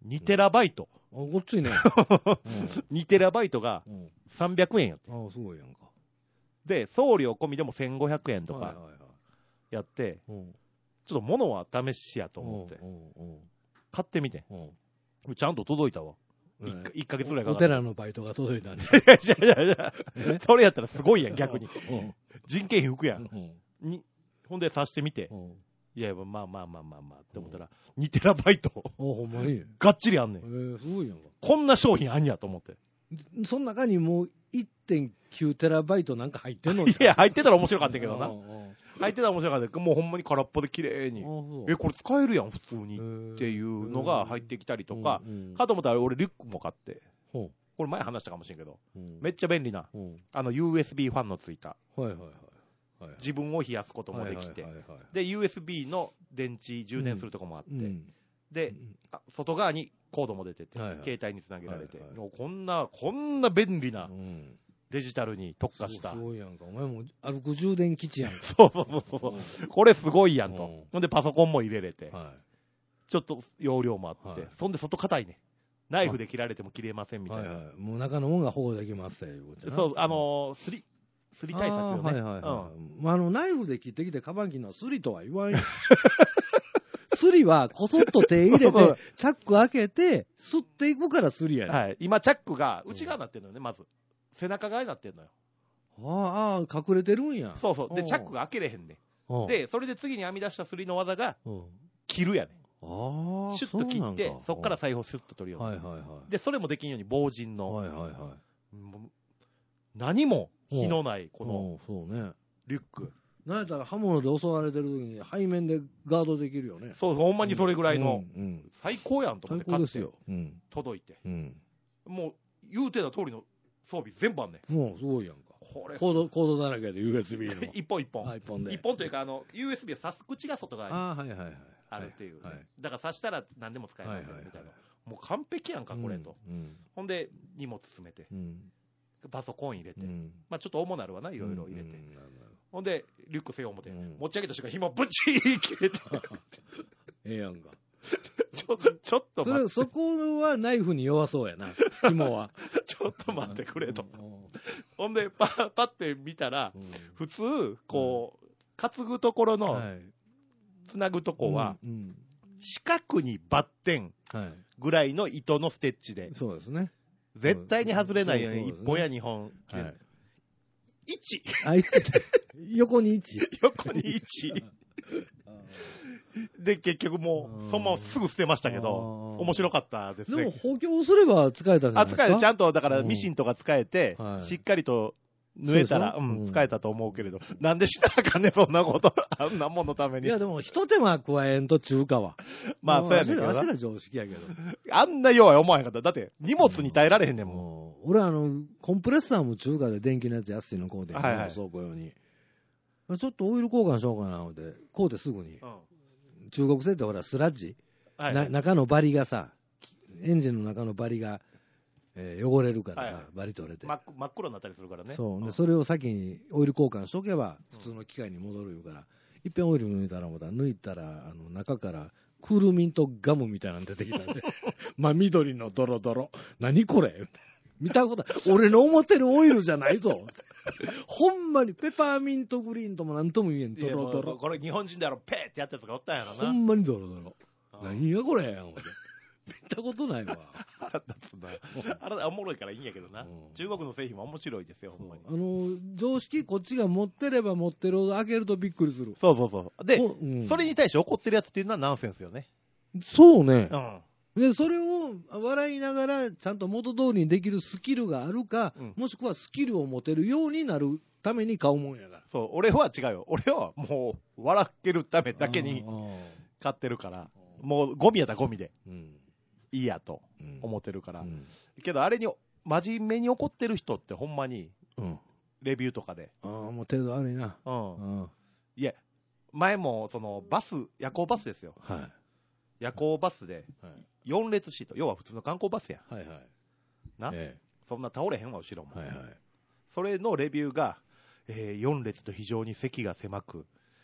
Speaker 2: にテラバイト。
Speaker 1: あ、ごっついね。
Speaker 2: にテラバイトがさんびゃくえんやって。
Speaker 1: ああ、すごいやんか。
Speaker 2: で、送料込みでもせんごひゃくえんとかやって、ちょっと物は試しやと思って、買ってみて。ちゃんと届いたわ。いっかげつぐらいかかった。
Speaker 1: お寺のバイトが届いたんで。
Speaker 2: いやいやいやいや、それやったらすごいやん、逆に。人件費浮くやん。にほんで刺してみて、いやいや、まあまあまあまあまあって思ったら、にテラバイト。
Speaker 1: お、ほんまに。
Speaker 2: がっちりあんねん。
Speaker 1: えー、すごいやんか。
Speaker 2: こんな商品あんやと思って。
Speaker 1: その中にもう いってんきゅうテラバイトなんか入ってんの？
Speaker 2: いや、入ってたら面白かったけどな。入ってたら面白かったけど、もうほんまに空っぽで綺麗に。え、これ使えるやん、普通に。っていうのが入ってきたりとか、かと思ったら俺リュックも買って。これ前話したかもしれんけど、めっちゃ便利な、あの ユーエスビー ファンのついた。自分を冷やすこともできて。で、ユーエスビー の電池充電するとこもあって。で、外側にコードも出てて、携帯につなげられて。こんな、こんな便利な。デジタルに特化した。
Speaker 1: すごいやんか。お前も歩く充電基地やんか。
Speaker 2: そうそうそうそう。これすごいやんと。ほんでパソコンも入れれて。ちょっと容量もあって。そんで外硬いね。ナイフで切られても切れませんみたいな。
Speaker 1: もう中のもんが保護できますって。
Speaker 2: そう、あの、すり、すり対策よね。はいはいはい。
Speaker 1: あの、ナイフで切ってきてカバン切るのはすりとは言わんよ。すりはこそっと手入れて、チャック開けて、吸っていくからすりやね。
Speaker 2: はい。今チャックが内側になってるのよね、まず。背中側になってるのよ。
Speaker 1: ああ、隠れてるんや。
Speaker 2: そうそう。で、チャックが開けれへんね。で、それで次に編み出したすりの技が、切るやね。ああ。シュッと切って、そっから裁縫シュッと取るように。はいはいはい。で、それもできんように防塵の。はいはいはい。何も火のない、この、そうね。リュック。
Speaker 1: なんやったら刃物で襲われてる時に背面でガードできるよね。
Speaker 2: そうそう、ほんまにそれぐらいの、最高やんと思って買って、届いて。もう、言うてた通りの装備全部あんねん。
Speaker 1: もうすごいやんか。これコード、コードだらけで ユーエスビー の。
Speaker 2: 一本一本。
Speaker 1: 一本で。
Speaker 2: 一本というか、あの、ユーエスビー を挿す口が外側にあるっていう。だから挿したら何でも使えますよみたいな。もう完璧やんか、これと。ほんで、荷物詰めて。パソコン入れて。まあちょっと重なるわな、いろいろ入れて。ほんで、リュック背負う思て。持ち上げた瞬間、紐ブチー切れて。
Speaker 1: ええやんか。
Speaker 2: ちょ、ちょっと待って。
Speaker 1: それ、そこはナイフに弱そうやな、紐は。
Speaker 2: ちょっと待ってくれと。ほんで、パッ、パッて見たら、普通、こう、担ぐところの、つなぐとこは、四角にバッテンぐらいの糸のステッチで。
Speaker 1: そうですね。
Speaker 2: 絶対に外れないように、一本や二本。いち。
Speaker 1: あいつ、横にいち。
Speaker 2: 横にいち。で、結局もう、そのまますぐ捨てましたけど、面白かったですね。
Speaker 1: でも補強すれば使えたじゃないですか。
Speaker 2: あ、使えた。ちゃんと、だからミシンとか使えて、しっかりと縫えたら、うん、使えたと思うけれど、なんでしなあかんねん、そんなこと。あんなもんのために。
Speaker 1: いや、でも、一手間加えんと中華は。
Speaker 2: まあ、そうやねんけど。
Speaker 1: わしら常識やけど。
Speaker 2: あんな弱い思わへんかった。だって、荷物に耐えられへんねんも
Speaker 1: ん。俺、あの、コンプレッサーも中華で電気のやつ安いの買うてん。はいはい。倉庫用に。ちょっとオイル交換しようかな、思って。買うてすぐに。中国製ってほら、スラッジ。中のバリがさ、エンジンの中のバリが、えー、汚れるから、はいはい、バリ取れて、
Speaker 2: ま、真っ黒になったりするからね。
Speaker 1: そう。で、それを先にオイル交換しとけば、普通の機械に戻るから、うん、いっぺんオイル抜いたら思ったら、抜いたら、あの、中から、クールミントガムみたいなの出てきたんで、まあ、緑のドロドロ。何これ見たことない。俺の思ってるオイルじゃないぞ。ほんまに、ペパーミントグリーンともなんとも言えん、ドロドロ。
Speaker 2: これ日本人であろ、ペーってやったやつがおったんやろな。
Speaker 1: ほんまにドロドロ。何がこれやん、俺。見たことないわ。
Speaker 2: 腹立つな。あれおもろいからいいんやけどな。うん、中国の製品も面白いですよ、ほんまに。
Speaker 1: あの、常識こっちが持ってれば持ってるほど開けるとびっくりする。
Speaker 2: そうそうそう。で、うん、それに対して怒ってるやつっていうのはナンセンスよね。
Speaker 1: そうね。うん。で、それを笑いながらちゃんと元通りにできるスキルがあるか、うん、もしくはスキルを持てるようになるために買うもんやから。
Speaker 2: そう、俺は違うよ。俺はもう笑けるためだけに買ってるから、もうゴミやったらゴミで。うんいいやと思ってるから、うん、けどあれに真面目に怒ってる人ってほんまに、うん、レビューとかで
Speaker 1: ああもう程度悪いな、うん、
Speaker 2: うん、いや前もそのバス夜行バスですよ、はい、夜行バスでよん列シート要は普通の観光バスや、はいはい、な、ええ、そんな倒れへんわ後ろも、はいはい、それのレビューが、えー、よん列と非常に席が狭く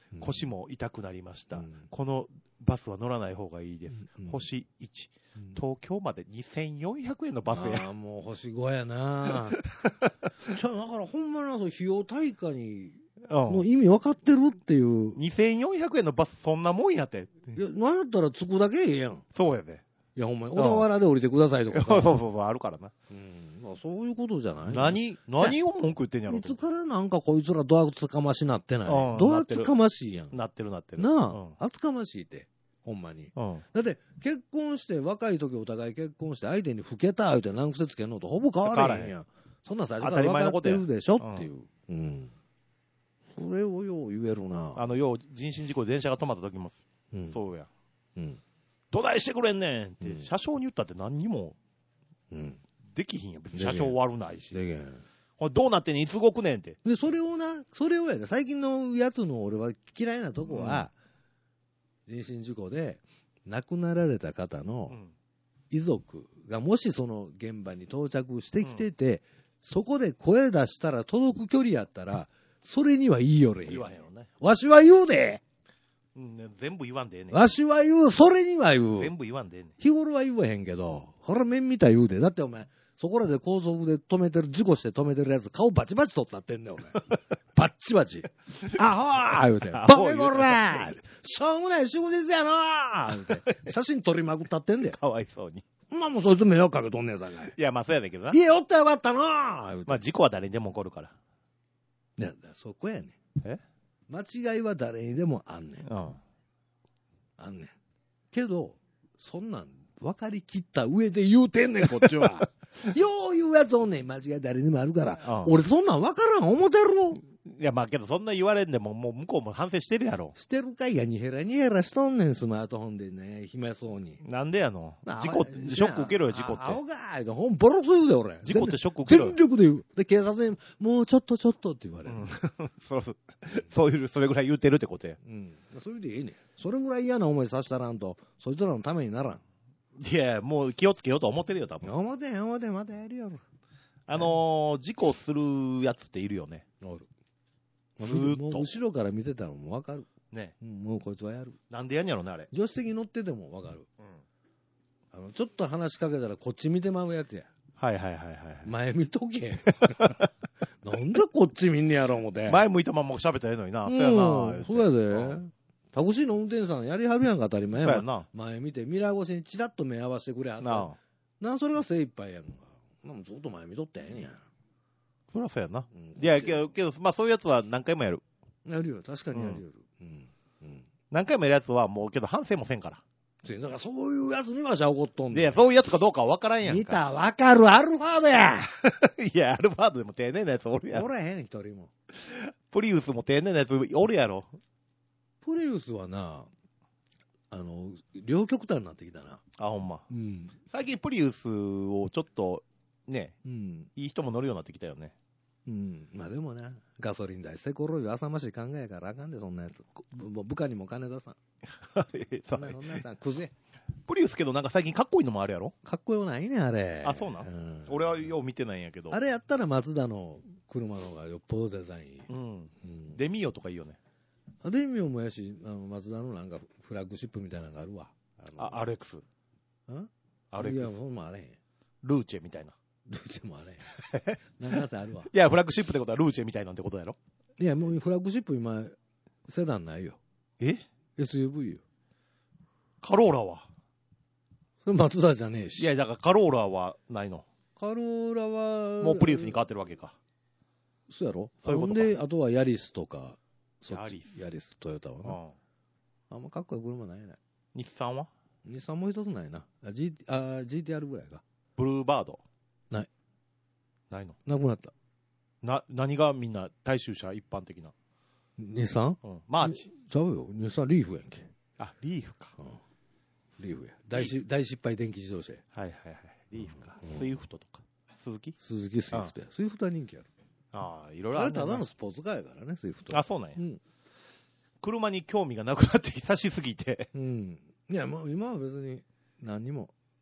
Speaker 2: うん、腰も痛くなりました、うん、このバスは乗らない方がいいです、うん、星いち、うん、東京までにせんよんひゃくえんのバスや。
Speaker 1: ああ、もう星ごやなじゃあだからほんまに費用対価にの意味分かってるっていう、
Speaker 2: うん、にせんよんひゃくえんのバスそんなもんやって。
Speaker 1: いや、なんやったら着くだけええやん。
Speaker 2: そうやで。
Speaker 1: いやほんまに小田原で降りてくださいとかさ、
Speaker 2: そうそうそうあるからな。
Speaker 1: うん、まあ、そういうことじゃない。
Speaker 2: 何何を文句言ってんやろ。
Speaker 1: いつからなんかこいつらドアつかましなってない。うん、ドアつかましいやん。
Speaker 2: なってるなってる。
Speaker 1: なあ、うん、厚かましいってほんまに。うん、だって結婚して若い時お互い結婚して相手に老けた言うて難癖つけんのとほぼ変わらへんやん。そんな最初から分かってるでしょっていう。うん。それをよう言えるな。
Speaker 2: あのよう人身事故で電車が止まった時も、うん、そうや。うん。どないしてくれんねんって、うん、車掌に言ったって何にも、うん、できひんやん。別に車掌悪ないし。でけん。これどうなってんねんいつ動くねんって。
Speaker 1: で、それをな、それをやで、最近のやつの俺は嫌いなとこは、うん、人身事故で亡くなられた方の遺族がもしその現場に到着してきてて、うん、そこで声出したら届く距離やったら、それには言いよれへん。
Speaker 2: 言わへんよね。
Speaker 1: わしは言うで。
Speaker 2: うん、全部言わんでええねん。
Speaker 1: わしは言う、それには言う。
Speaker 2: 全部言わんでええねん。
Speaker 1: 日頃は言わへんけど、ほら面見た言うで。だってお前、そこらで高速で止めてる、事故して止めてるやつ、顔バチバチ取ったってんねん、お前。バッチバチ。アホー言うて。バカこらーしょうもない祝日やのー言うて。写真撮りまくったってんだよ。
Speaker 2: かわいそうに。
Speaker 1: まあもうそいつ迷惑かけとんねんさかい。
Speaker 2: いや、まあそうやねんけどな。
Speaker 1: 家おったらよかったのー言うて。
Speaker 2: まあ事故は誰にでも起こるから。
Speaker 1: いや、そこやねん。
Speaker 2: え
Speaker 1: 間違いは誰にでもあんねん。うん。あんねん。けど、そんなん分かりきった上で言うてんねん、こっちは。よう言うやつおんねん。間違い誰にもあるから。うん、俺そんなん分からん思てる。
Speaker 2: いや、まあけどそんな言われんでも、もう向こうも反省してるやろ。
Speaker 1: してるかいや、にへらにへらしとんねん、スマートフォンでね、暇そうに。
Speaker 2: なんでやの事故、ショック受けろよ、事故って。
Speaker 1: あおがーい、ほんボロクソ言うで、俺。
Speaker 2: 事故ってショック受けろよ。
Speaker 1: 全力で言う。で、警察に、もうちょっとちょっとって言われる。うん、
Speaker 2: そうそういう、それぐらい言うてるってことや。
Speaker 1: うん。それでいいねん。それぐらい嫌な思いさせたらんと、そいつらのためにならん。
Speaker 2: いや、もう気をつけようと思ってるよ、多分。
Speaker 1: 思てへん、思てへん、またやるよ。
Speaker 2: あのー、事故するやつっているよね。
Speaker 1: おる。ずーっと。もう後ろから見てたらもう分かる。
Speaker 2: ね、
Speaker 1: うん。もうこいつはやる。
Speaker 2: なんでやんやろね、あれ。
Speaker 1: 助手席乗ってても分かる。うん。あの、ちょっと話しかけたらこっち見てまうやつや。
Speaker 2: はいはいはいはい。
Speaker 1: 前見とけ。なんでこっち見んねやろ思て。
Speaker 2: 前向いたまま喋ったらええのにな。
Speaker 1: うん、そうやな。そうやで。うん、タクシーの運転手さんやりはるやんか当たり前やん。そうやな。前見てミラー越しにチラッと目合わせてくれはった。なあ。なあ、それが精一杯やんか。まあ、ずっと前見とったらええねや。
Speaker 2: そりゃそうやな。うん、いや、けど、けど、まあそういうやつは何回もやる。
Speaker 1: やるよ、確かにやるよ。うん。うん
Speaker 2: うん、何回もやるやつはもうけど反省もせんから。
Speaker 1: だからそういうやつにはしゃ怒っとんねん。
Speaker 2: いや、そういうやつかどうかは分からんやんか。
Speaker 1: 見た、分かる、アルファードや
Speaker 2: いや、アルファードでも丁寧なやつおるやろ。
Speaker 1: おらへん、一人も。
Speaker 2: プリウスも丁寧なやつおるやろ。
Speaker 1: プリウスはな、あの、両極端になってきたな。
Speaker 2: あ、ほんま。うん。最近プリウスをちょっと、ね、うん、いい人も乗るようになってきたよね。
Speaker 1: うん。まあでもな、ガソリン代、セコロイ浅ましい考えやからあかんで、そんなやつ。部下にも金出さん。そんなやつはクゼ。
Speaker 2: プリウスけどなんか最近かっこいいのもあるやろ。
Speaker 1: かっこよないねあれ。
Speaker 2: あ、そうなん、うん、俺はよう見てないんやけど。
Speaker 1: あれやったらマツダの車の方がよっぽどデザインいい。うん。
Speaker 2: うん、デミオとかいいよね。
Speaker 1: デミオもやし、あのマツダのなんかフラッグシップみたいなのがあるわ。
Speaker 2: あ、アールエックス。んアールエックス。
Speaker 1: いや、ほんまあれへん。
Speaker 2: ルーチェみたいな。
Speaker 1: ルーチェもあれへん。なんかあるわ。
Speaker 2: いや、フラッグシップってことはルーチェみたいなんてことやろ。
Speaker 1: いや、もうフラッグシップ今、セダンないよ。
Speaker 2: え
Speaker 1: エスユーブイ よ。
Speaker 2: カローラは
Speaker 1: それマツダじゃねえし。
Speaker 2: いや、だからカローラはないの。
Speaker 1: カローラは、
Speaker 2: もうプリウスに変わってるわけか。
Speaker 1: そうやろ。
Speaker 2: そういうことか。
Speaker 1: で、あとはヤリスとか、
Speaker 2: ヤリス。
Speaker 1: ヤリス、トヨタはな。あんまかっこいい車ないね。
Speaker 2: 日産は
Speaker 1: 日産も一つないな。あ、G、あ ジーティーアール ぐらいか。
Speaker 2: ブルーバード
Speaker 1: ない。
Speaker 2: ないの
Speaker 1: なくなった。
Speaker 2: な、何がみんな大衆車一般的な
Speaker 1: 日産
Speaker 2: うん。マーチ。
Speaker 1: ちゃうよ。日産リーフやんけ。
Speaker 2: あ、リーフか。うん。
Speaker 1: リーフや。大し大失敗電気自動車。
Speaker 2: はいはいはい。リーフか。うん、スイフトとか。鈴木
Speaker 1: 鈴木スイフトや。スイフトは人気ある。
Speaker 2: ああ、いろいろあ
Speaker 1: る。あれただのスポーツカーやからね、スイフト。
Speaker 2: あ、そうなんや。うん。車に興味がなくなって久しすぎて。
Speaker 1: うん。いや、もう今は別に何にも。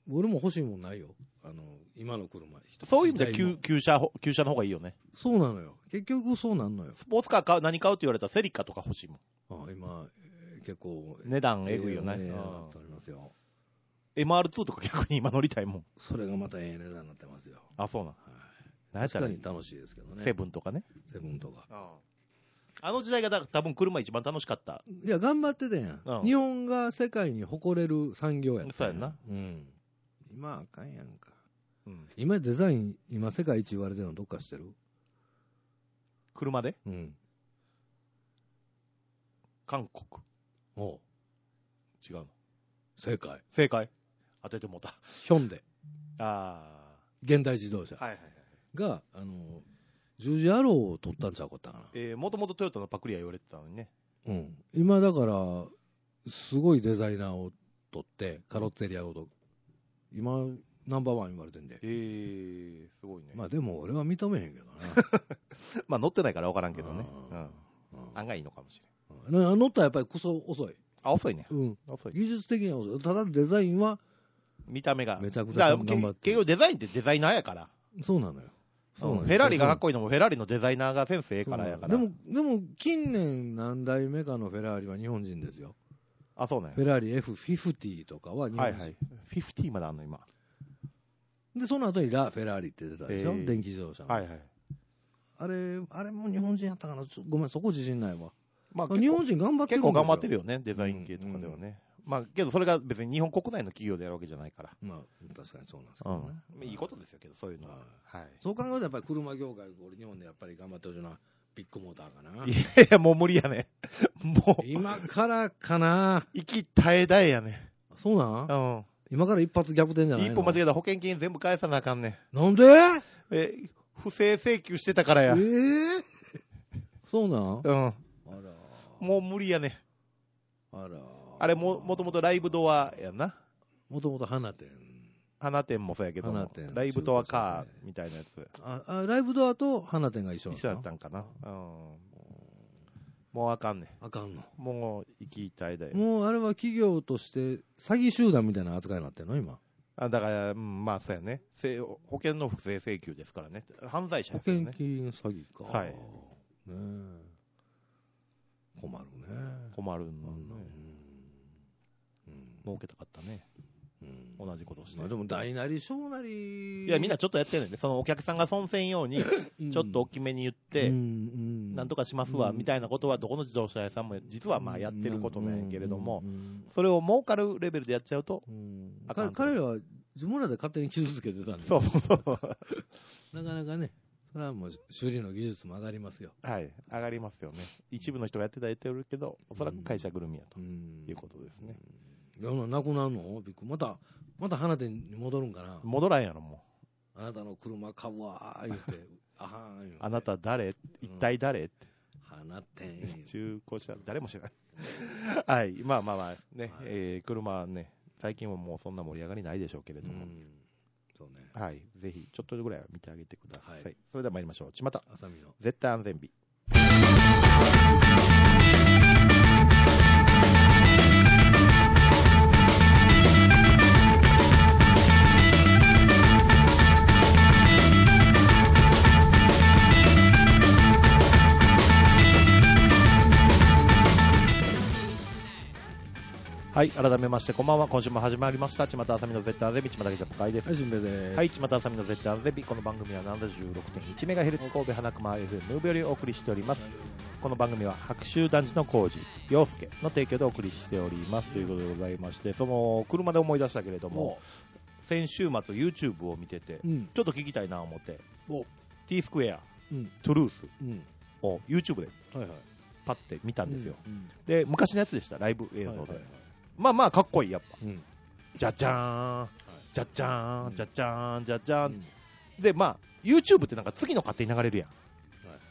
Speaker 1: 俺も欲しいもんないよ。あの、今の車。
Speaker 2: そういう意味で旧、旧車、旧車の方がいいよね。
Speaker 1: そうなのよ。結局そうなんのよ。
Speaker 2: スポーツカー買う、何買うって言われたらセリカとか欲しいもん。
Speaker 1: ああ今、えー、結構。
Speaker 2: 値段えぐいよね。
Speaker 1: えー、えー、ありますよ。
Speaker 2: エムアールツー とか逆に今乗りたいもん。
Speaker 1: それがまたええ値段になってますよ。
Speaker 2: あ、そうなん。
Speaker 1: はい、確かに楽しいですけどね。
Speaker 2: セブンとかね。
Speaker 1: セブンとか。
Speaker 2: ああの時代がだ多分車一番楽しかった。
Speaker 1: いや、頑張ってたやん。うん、日本が世界に誇れる産業やった。
Speaker 2: そうやんな。
Speaker 1: うん。今あかんやんか。
Speaker 2: うん、
Speaker 1: 今デザイン、今世界一言われてるのどっか知ってる？
Speaker 2: 車で？
Speaker 1: うん。
Speaker 2: 韓国。
Speaker 1: おう。
Speaker 2: 違うの。
Speaker 1: 正解。
Speaker 2: 正解。当ててもうた。
Speaker 1: ヒョンデ。
Speaker 2: ああ。
Speaker 1: 現代自動車。
Speaker 2: はいはいはい。
Speaker 1: が、あの、十字アローを取ったんちゃうかったかな。
Speaker 2: えー、もともとトヨタのパクリは言われてたのにね。
Speaker 1: うん。今だから、すごいデザイナーを取って、カロッツェリアをと、今、ナンバーワン言われてんで。
Speaker 2: えー、すごいね。
Speaker 1: まあでも俺は認めへんけどな。
Speaker 2: まあ乗ってないから分からんけどね。うん。案外いいのかもし
Speaker 1: れん。乗ったらやっぱりクソ遅い。
Speaker 2: あ、遅いね。
Speaker 1: うん。
Speaker 2: 遅い。
Speaker 1: 技術的には遅い。ただデザインは、
Speaker 2: 見た目が。
Speaker 1: めちゃくちゃ頑張って。
Speaker 2: 結局デザインってデザイナーやから。
Speaker 1: そうなのよ。
Speaker 2: そうなの。フェラーリがかっこいいのもフェラーリのデザイナーがセンスええからやから。
Speaker 1: でも、でも近年何代目かのフェラーリは日本人ですよ。
Speaker 2: あ、そうね。
Speaker 1: フェラーリ エフフィフティ とかは日本人。はいはい。
Speaker 2: フィフティまであんの今。
Speaker 1: で、その後にラ・フェラーリって出たでしょ、えー、電気自動車の。
Speaker 2: はいはい。
Speaker 1: あれ、あれも日本人やったかな、ごめん、そこ自信ないわ。まあ、日本人頑張ってるんですよ。
Speaker 2: 結構頑張ってるよね、デザイン系とかではね。うんうん、まあ、けどそれが別に日本国内の企業でやるわけじゃないから。
Speaker 1: まあ、確かにそうなんですけどね。
Speaker 2: うん、いいことですよけど、そういうのは。
Speaker 1: はい。そう考えるとやっぱり車業界、俺日本でやっぱり頑張ってほしいのは、ビッグモーターかな。
Speaker 2: いやいや、もう無理やね。もう。
Speaker 1: 今からかな。
Speaker 2: 息絶え絶えやね。
Speaker 1: そうなん？うん。今から一発逆転じゃないの？
Speaker 2: 一歩間違えたら保険金全部返さなあかんね
Speaker 1: ん。なんで？
Speaker 2: え、不正請求してたからや。
Speaker 1: えー、そうなん？
Speaker 2: うん。
Speaker 1: あら。
Speaker 2: もう無理やね。
Speaker 1: あら。
Speaker 2: あれも、もともとライブドアやな。
Speaker 1: もともと花店。
Speaker 2: 花店もそうやけども、ライブドアカーみたいなやつ。
Speaker 1: ああ、ライブドアと花店が一緒
Speaker 2: 一緒だったんかな。うん。もうあかんね
Speaker 1: ん。あかんの。
Speaker 2: もう、行きたいだよ。
Speaker 1: もう、あれは企業として、詐欺集団みたいな扱いになってるの今。
Speaker 2: あ、だから、うん、まあ、そうやね。保険の不正請求ですからね。犯罪者ですよね。
Speaker 1: 保険金詐欺か。
Speaker 2: はい。ね
Speaker 1: え。困るね。
Speaker 2: 困るのね。うん。儲けたかったね。うん、同じことして。
Speaker 1: まあでも大なり小なり。
Speaker 2: いや、みんなちょっとやってるんで、そのお客さんが損せんように、ちょっと大きめに言って、うん、なんとかしますわ、みたいなことは、どこの自動車屋さんも実はまあやってることなんやけれども、それを儲かるレベルでやっちゃうと、
Speaker 1: あかんと。彼らは自分らで勝手に傷つけてたんで。
Speaker 2: そうそうそう。
Speaker 1: なかなかね、それはもう修理の技術も上がりますよ。
Speaker 2: はい、上がりますよね。一部の人がやってたらやってるけど、おそらく会社ぐるみやということですね。
Speaker 1: いや、なくなるの？びっくり。また、また花店に戻るんかな？
Speaker 2: 戻らんやろ、も
Speaker 1: う。あなたの車買うわー言って、あはーん言うて。
Speaker 2: あなた誰？一体誰？って。
Speaker 1: 花店。
Speaker 2: 中古車、誰も知らない。はい、まあまあまあ、ね、はい、えー、車はね、最近はもうそんな盛り上がりないでしょうけれども。うん、
Speaker 1: そうね。
Speaker 2: はい、ぜひ、ちょっとぐらいは見てあげてください。はい、それでは参りましょう。ちまた、
Speaker 1: あさみの
Speaker 2: 絶対安全日。はい、改めましてこんばんは。今週も始まりましたちまたあさみの絶対安全日、ちまたけちゃっぽかいです。
Speaker 1: はい、しんべヱです。
Speaker 2: はい、ちまたあさみの絶対安全日。この番組は ななじゅうろくてんいちメガヘルツ 神戸花熊 エフエム ムーブよりお送りしております。この番組は白州団地の工事陽介の提供でお送りしておりますということでございまして、その車で思い出したけれども、先週末 YouTube を見てて、うん、ちょっと聞きたいなと思って、T スクエア、うん、トゥルースを YouTube でパッて見たんですよ。うんうん、で、昔のやつでした、ライブ映像で。はいはいはい、まあまあかっこいい、やっぱ。うん、じゃじゃーん、はい、じゃじゃーん、じゃじゃーん、じゃじゃーん。うん、で、まあ、YouTube ってなんか次の勝手に流れるやん。はいはいはい。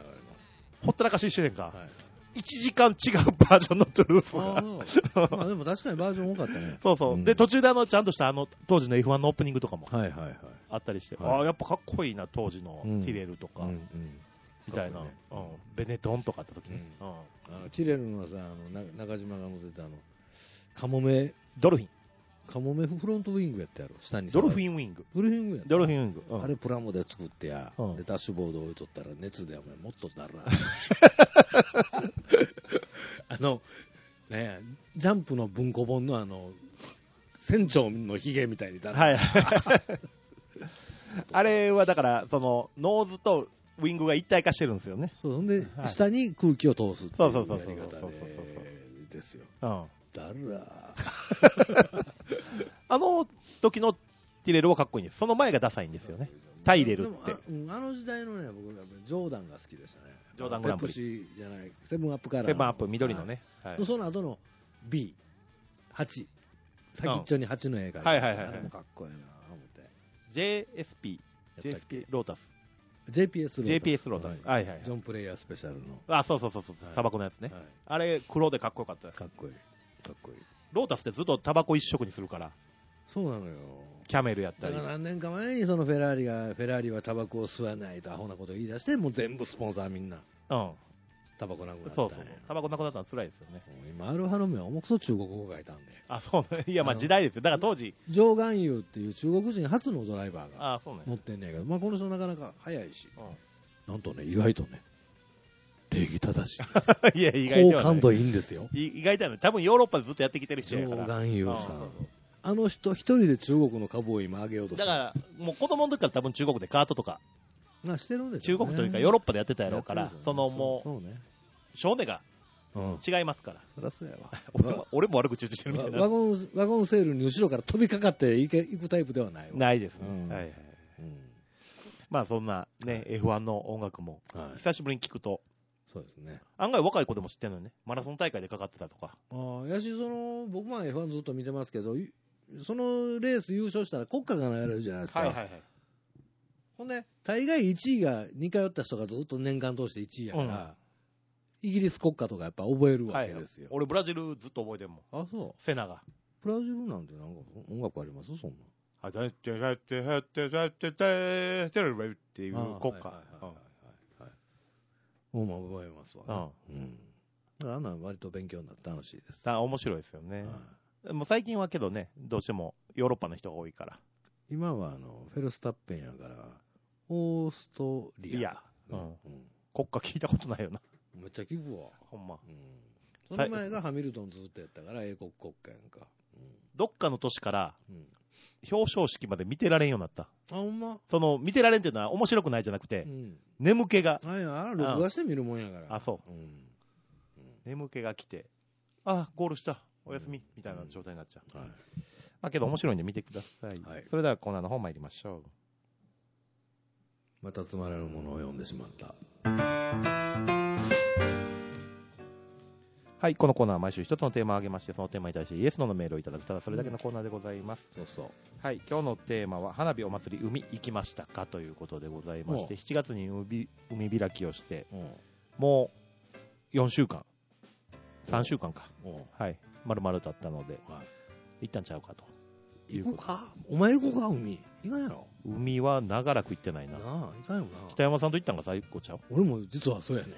Speaker 2: 流れます。ほったらかししてんか。はい、いちじかん違うバージョンのトゥルースが。
Speaker 1: まあでも確かにバージョン多かったね。
Speaker 2: そうそう。うん、で、途中であの、ちゃんとしたあの、当時の エフワン のオープニングとかも。はいはいはい。あったりして。はい、ああ、やっぱかっこいいな、当時のティレルとか。うんうんうんみたいな、ねうん、ベネトンとかあった時ね、うんうん、
Speaker 1: あのティレルのさあの中島が乗ってたあのカモメ
Speaker 2: ドルフィン
Speaker 1: カモメフロントウィングやったやろ、下に。
Speaker 2: ドルフィンウィング。
Speaker 1: ドルフィンウィングやった。
Speaker 2: ドルフィンウィング。うん、
Speaker 1: あれプラモで作ってや、うん、でダッシュボード置いとったら熱でお前もっとだら。あの、ね、ジャンプの文庫本のあの、船長のヒゲみたいにだら。
Speaker 2: はい。あれはだから、その、ノーズとウィングが一体化してるんですよね。
Speaker 1: そう、ほんで、はい、下に空気を通すっていうやり方でですよ。うん。だら
Speaker 2: あの時のティレルはかっこいいんです。その前がダサいんですよね。タイレルって。
Speaker 1: あ, あの時代のね、僕はジョーダンが好きでしたね。
Speaker 2: ジョーダングランプリ。
Speaker 1: ペプシじゃない、セブンアップカラー。
Speaker 2: セブンアップ、緑のね。
Speaker 1: はいはい、その後の ビー、はち。先っちょにはちの絵が、
Speaker 2: うん。はいはいはい。
Speaker 1: あれもかっこいいな思って。
Speaker 2: ジェイエスピー、ジェイエスピー ロータス。
Speaker 1: ジェイピーエス ロータス。
Speaker 2: ジェイピーエス ロータス。はいはい。
Speaker 1: ジョンプレイヤースペシャルの。
Speaker 2: あ、そうそうそうそう。タバコのやつね。はい、あれ、黒でかっこよかった。
Speaker 1: かっこいい。かっこいい。
Speaker 2: ロータスってずっとタバコ一色にするから。
Speaker 1: そうなのよ。
Speaker 2: キャメルやったり。
Speaker 1: だから何年か前にそのフェラーリが、フェラーリはタバコを吸わないとアホなことを言い出して、もう全部スポンサーみんな。うん。タバコなくなった、ね。
Speaker 2: そうそう。タバコなくなったの辛いですよね。
Speaker 1: 今、アルファロメオは重くそ中国語がいたんで。
Speaker 2: あ、そうね。いや、まあ時代ですよ。だから当時。
Speaker 1: ジョー・ガンユーっていう中国人初のドライバーが
Speaker 2: あそう、ね、
Speaker 1: 乗ってんねんけど、まあこの人なかなか速いし、うん、なんとね、意外とね、礼儀正しい。
Speaker 2: いや、意外と。
Speaker 1: 好感度いいんですよ。
Speaker 2: 意外とはね、多分ヨーロッパでずっとやってきてる人やから。
Speaker 1: ジョー・ガンユーさん。あの人一人で中国の株を今上げようとして
Speaker 2: だから、もう子供の時から多分中国でカートとか、
Speaker 1: なしてるんで
Speaker 2: しょうね、中国というかヨーロッパでやってたやろうから、ね、そのもう、
Speaker 1: そうね、
Speaker 2: 少年が違いますから。
Speaker 1: そりゃそうやわ。
Speaker 2: 俺も、俺も悪口言ってるみたいな。
Speaker 1: ワゴン、ワゴンセールに後ろから飛びかかっていけ行くタイプではないわ。
Speaker 2: ないですね。
Speaker 1: うん、
Speaker 2: はいはい。うん、まあそんなね、エフワン の音楽も、久しぶりに聞くと、
Speaker 1: そうですね。
Speaker 2: 案外若い子でも知ってるのよね。マラソン大会でかかってたとか。
Speaker 1: ああ、やし、その、僕も エフワン ずっと見てますけど、そのレース優勝したら国歌が流れるじゃないですか。はいはいはい。ほんで、大概いちいが似通った人がずっと年間通していちいやから、うん、イギリス国歌とかやっぱ覚えるわけですよ。はい、
Speaker 2: 俺ブラジルずっと覚えてるもん。
Speaker 1: あ、そう。
Speaker 2: セナが。
Speaker 1: ブラジルなんてなんか音楽ありますそんな。
Speaker 2: あ、だってだってだってだってだってっていう国歌。
Speaker 1: もうまあ覚えますわ、ね。うん。だからあんな割と勉強になって楽しいです。
Speaker 2: あ、面白いですよね。もう最近はけどね、どうしてもヨーロッパの人が多いから。
Speaker 1: 今はあのフェルスタッペンやから、オーストリア。いや、
Speaker 2: うん。うん、国歌聞いたことないよな。
Speaker 1: めっちゃ聞くわ。
Speaker 2: ほんま。
Speaker 1: うん。その前がハミルトンずっとやったから英国国歌やんか。
Speaker 2: うん、どっかの年から、うん、表彰式まで見てられんようになった。
Speaker 1: あ、ほんま。
Speaker 2: その、見てられんっていうのは面白くないじゃなくて、うん、眠気が。
Speaker 1: あいや、あ録画して見るもんやから。
Speaker 2: あ、そう。うんうん、眠気が来て、あ、ゴールした。おやすみ、みたいな状態になっちゃう。うんはい、まあけど面白いんで見てください。はい、それではコーナーの方参りましょう。
Speaker 1: またつまらぬものを読んでしまった。
Speaker 2: はい、このコーナーは毎週一つのテーマを挙げまして、そのテーマに対してイエスノーのメールをいただく、ただそれだけのコーナーでございます。
Speaker 1: うん、そうそう。
Speaker 2: はい、今日のテーマは、花火お祭り海行きましたかということでございまして、しちがつに 海, 海開きをして、もうよんしゅうかん、さんしゅうかんか、はい、丸々経ったので、はい、行ったんちゃうかと。
Speaker 1: 行こうかお前行こうか海。行かんやろ
Speaker 2: 海は長らく行ってないな。
Speaker 1: なあ、行かんよな。
Speaker 2: 北山さんと行ったんが最高ちゃう
Speaker 1: 俺も実はそうやね。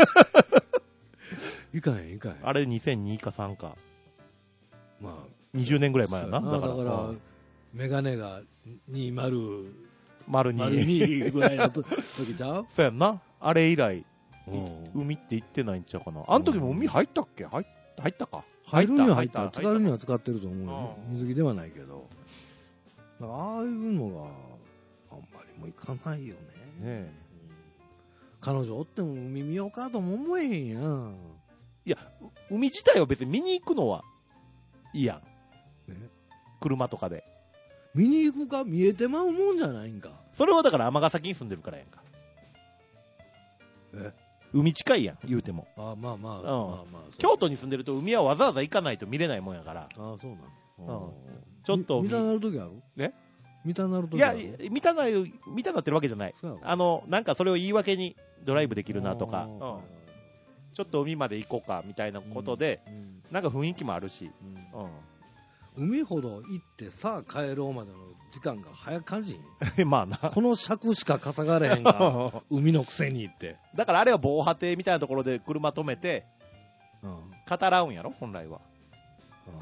Speaker 1: 行かへん行かへん。
Speaker 2: あれにせんにかさんか。
Speaker 1: まあ、
Speaker 2: にじゅうねんぐらい前やな。
Speaker 1: だから、だからメガネがにじゅう、
Speaker 2: 丸に
Speaker 1: ぐらいの時ちゃう
Speaker 2: そうやんな。あれ以来、海って行ってないんちゃうかな。あの時も海入ったっけ入ったか。
Speaker 1: 入るには入った。使うには使ってると思うよ。水着ではないけど。だからああいうのがあんまりもう行かないよね。ねえ、うん、彼女おっても海見ようかとも思えへんやん。
Speaker 2: いや、海自体は別に見に行くのはいいやん。ね、車とかで。
Speaker 1: 見に行くか見えてまうもんじゃないんか。
Speaker 2: それはだから尼崎に住んでるからやんか。え海近いやん、言うても。
Speaker 1: ああまあまあ、うん、まあまあ
Speaker 2: 京都に住んでると海はわざわざ行かないと見れないもんやから。
Speaker 1: ああ、そうなの。
Speaker 2: うん、ちょっと
Speaker 1: 見たなるときある？
Speaker 2: え
Speaker 1: 見たなるときある？
Speaker 2: いや、見たなる、見たなってるわけじゃない。あの、なんかそれを言い訳にドライブできるなとか、うん、ちょっと海まで行こうかみたいなことで、うん、なんか雰囲気もあるし、うんうん
Speaker 1: 海ほど行ってさあ帰ろうまでの時間が早感じ
Speaker 2: まあな。
Speaker 1: この尺しか稼がれへんが海のくせに行って
Speaker 2: だからあれは防波堤みたいなところで車止めて、うん、語らうんやろ本来は、
Speaker 1: うん、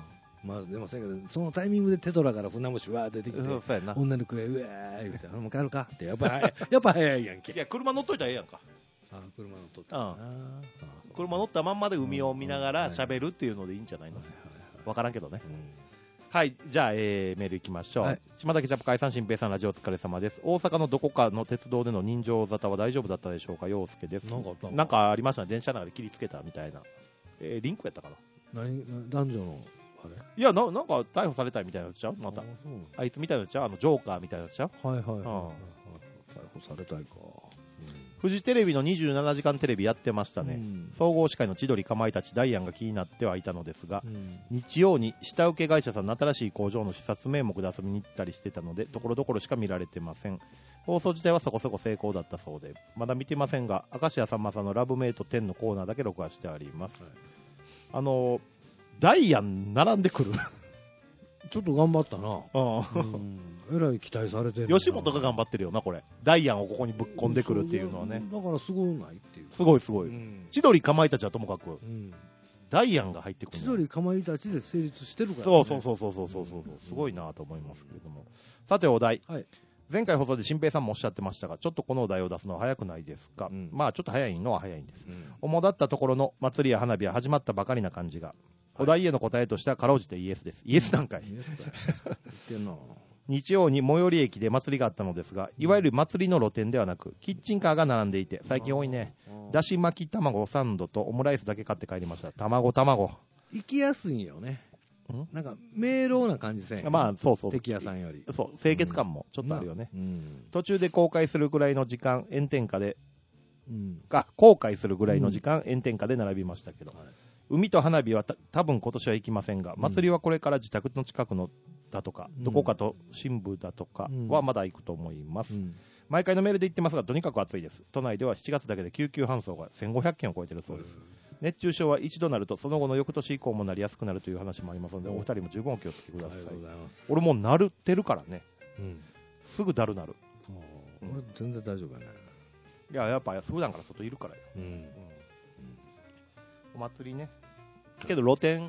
Speaker 1: まあでもせやけどそのタイミングでテトラから船虫わー出てきて、
Speaker 2: そうそうやな、
Speaker 1: 女の子がうわー言うて、もう帰るかってやっぱやっぱ早いやんけ。
Speaker 2: いや車乗っといたらええやんか。
Speaker 1: あ車乗っとった
Speaker 2: うん、車乗ったまんまで海を見ながら喋るっていうのでいいんじゃないの。分からんけどね。はい、じゃあ、えー、メールいきましょう。はい、島崎ジャップ解散、新平さん、ラジオお疲れ様です。大阪のどこかの鉄道での人情沙汰は大丈夫だったでしょうか。陽介です。なんかなんかありましたね、電車の中で切りつけたみたいな。えー、リンクやったかな。
Speaker 1: 何男女のあれ
Speaker 2: いやな、なんか逮捕されたいみたいなやつちゃうまた。あ, あいつみたいなやつちゃうあのジョーカーみたいなやつちゃう。
Speaker 1: はいはいはい、はい、うん、逮捕されたいか。
Speaker 2: フジテレビのにじゅうななじかんテレビやってましたね、うん、総合司会の千鳥かまいたちダイアンが気になってはいたのですが、うん、日曜に下請け会社さんの新しい工場の視察名目で遊びに行ったりしてたのでところどころしか見られてません。放送自体はそこそこ成功だったそうでまだ見てませんが、明石家さんまさんのラブメイトじゅうのコーナーだけ録画してあります、はい、あのダイアン並んでくる
Speaker 1: ちょっと頑張ったな。うん。えらい期待されてる。
Speaker 2: 吉本が頑張ってるよな、これ。ダイアンをここにぶっ込んでくるっていうのはね。
Speaker 1: だからすごいないっていう。
Speaker 2: すごいすごい。うん、千鳥かまいたちはともかく、うん、ダイアンが入ってくる。
Speaker 1: 千鳥かまいたちで成立してるから、
Speaker 2: ね。そうそうそうそうそうそう、うん、すごいなと思いますけれども。さてお題。はい、前回放送で新平さんもおっしゃってましたが、ちょっとこのお題を出すのは早くないですか。うん、まあちょっと早いのは早いんです。うん、主だったところの祭りや花火は始まったばかりな感じが。お題への答えとしてはかろうじてイエスです。イエス段階。イエスだよ。言ってんな。日曜に最寄り駅で祭りがあったのですが、いわゆる祭りの露店ではなく、キッチンカーが並んでいて、最近多いね。だし巻き卵サンドとオムライスだけ買って帰りました。卵卵。
Speaker 1: 行きやすいんよね。んなんか、明朗な感じせん。
Speaker 2: まあ、そうそう。
Speaker 1: 敵屋さんより。
Speaker 2: そう、清潔感もちょっとあるよね。うんうん、途中で公開するぐらいの時間、炎天下で、うん、あ、後悔するぐらいの時間、うん、炎天下で並びましたけど。はい、海と花火はた多分今年は行きませんが、祭りはこれから自宅の近くのだとか、うん、どこか都心部だとかはまだ行くと思います、うん、毎回のメールで言ってますがとにかく暑いです。都内ではしちがつだけで救急搬送がせんごひゃっけんを超えているそうです、うん、熱中症は一度なるとその後の翌年以降もなりやすくなるという話もありますので、お二人も十分お気をつけください。俺もうなるってるからね、うん、すぐだるなる。
Speaker 1: 俺全然大丈夫やね。
Speaker 2: いややっぱ普段から外いるからよ、うんうん、お祭りね。けど露店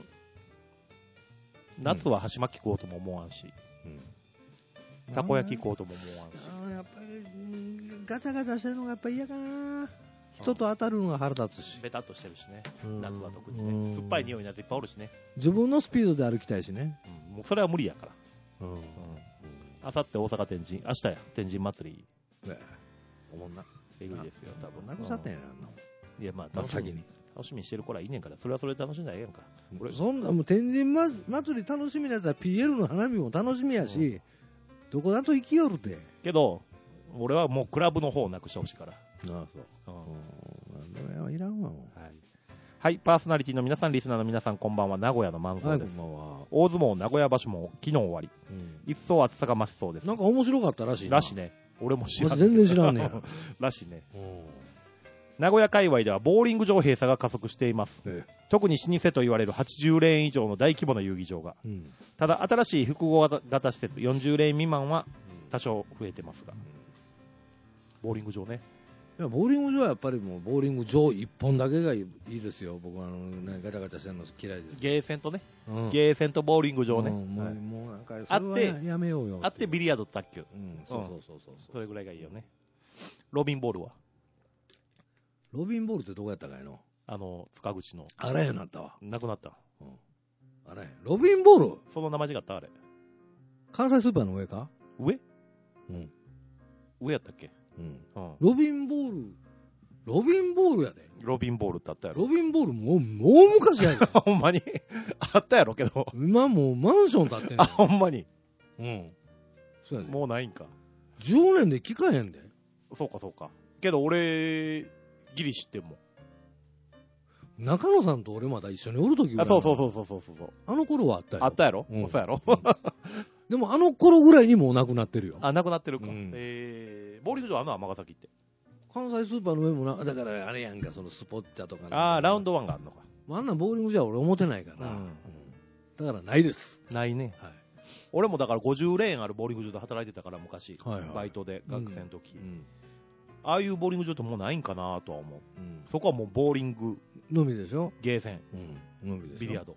Speaker 2: 夏は箸巻き食おうとも思わんし、うん、たこ焼き食おうとも思わんし、
Speaker 1: あやっぱりガチャガチャしてるのがやっぱ嫌かな。人と当たるのが腹立つし、
Speaker 2: ベタっとしてるしね、うん、夏は特にね、酸っぱい匂いのやついっぱいおるしね。
Speaker 1: 自分のスピードで歩きたいしね、
Speaker 2: うん、もうそれは無理やから。うんうん、あさって大阪天神、明日や天神祭り、ね、おもんなえぐいですよ多分。
Speaker 1: なくさってんやんな。
Speaker 2: いやまあ楽しみに楽しみにしてる子らいいねんから、それはそれで楽しんだらええやんか。
Speaker 1: そんなもう天神祭り楽しみなやつは ピーエル の花火も楽しみやし、うん、どこだと行きよるて。
Speaker 2: けど俺はもうクラブの方をなくしてほしいから。ああそう。
Speaker 1: うん。なんでいらんわ。はい。
Speaker 2: はい、パーソナリティの皆さん、リスナーの皆さん、こんばんは。名古屋の万蔵です。はい、こんばんは。大相撲名古屋場所も昨日終わり。うん、一層暑さが増しそうです。
Speaker 1: なんか面白かったらしいな。
Speaker 2: らしいね。俺も知らん。
Speaker 1: 全然知らんねん。
Speaker 2: らしいね。名古屋界隈ではボーリング場閉鎖が加速しています、ええ、特に老舗と言われるはちじゅうレーン以上の大規模な遊戯場が、うん、ただ新しい複合型施設よんじゅうレーン未満は多少増えてますが、うん、ボーリング場ね。
Speaker 1: いやボーリング場はやっぱりもうボーリング場一本だけがいい、いいですよ。僕はあの、ね、ガチャガチャしてるの嫌いです。
Speaker 2: ゲーセンとね、うん、ゲーセンとボーリング場ね、うん、
Speaker 1: もう、はい、もうなんかそれはやめようよ。
Speaker 2: あってビリヤードと卓球、
Speaker 1: うん、そうそうそうそう、
Speaker 2: うん、それぐらいがいいよね。ロビンボールは
Speaker 1: ロビンボールってどこやったかいの？
Speaker 2: あの塚口の
Speaker 1: あれやなったわ。
Speaker 2: なくなった、うん、
Speaker 1: あれロビンボール
Speaker 2: その名前違ったあれ。
Speaker 1: 関西スーパーの上か？
Speaker 2: 上？うん上やったっけ？うん、
Speaker 1: うん、ロビンボールロビンボールやで。
Speaker 2: ロビンボールってあったやろ。
Speaker 1: ロビンボールもうもう昔やで
Speaker 2: ほんまにあったやろけど
Speaker 1: 今もうマンション建ってんの。
Speaker 2: あほんまに。
Speaker 1: うんそうやで。
Speaker 2: もうないんか。
Speaker 1: じゅうねんで聞かへんで。
Speaker 2: そうかそうか。けど俺ギリ知ってんもん。
Speaker 1: 中野さんと俺まだ一緒におるときぐらい。
Speaker 2: あ、そうそうそうそうそうそう。
Speaker 1: あの頃はあったよ。
Speaker 2: あったやろ、うん、そうやろ、うん、
Speaker 1: でもあの頃ぐらいにもうなくなってるよ。
Speaker 2: あ、なくなってるか。うん、えー、ボーリング場あんの尼崎って。
Speaker 1: 関西スーパーの上もな、だからあれやんか、そのスポッチャとか。
Speaker 2: ああ、ラウンドワンがあんのか。
Speaker 1: あんなボーリング場は俺思ってないから、うんうん、だからないです。
Speaker 2: ないね。はい。俺もだからごじゅうレーンあるボーリング場で働いてたから昔、はいはい、バイトで学生の時。うんうんああいうボーリング場ってもうないんかなとは思う、うん、そこはもうボーリング
Speaker 1: のみでしょ。
Speaker 2: ゲーセン、
Speaker 1: うん、のみでしょ。
Speaker 2: ビリヤード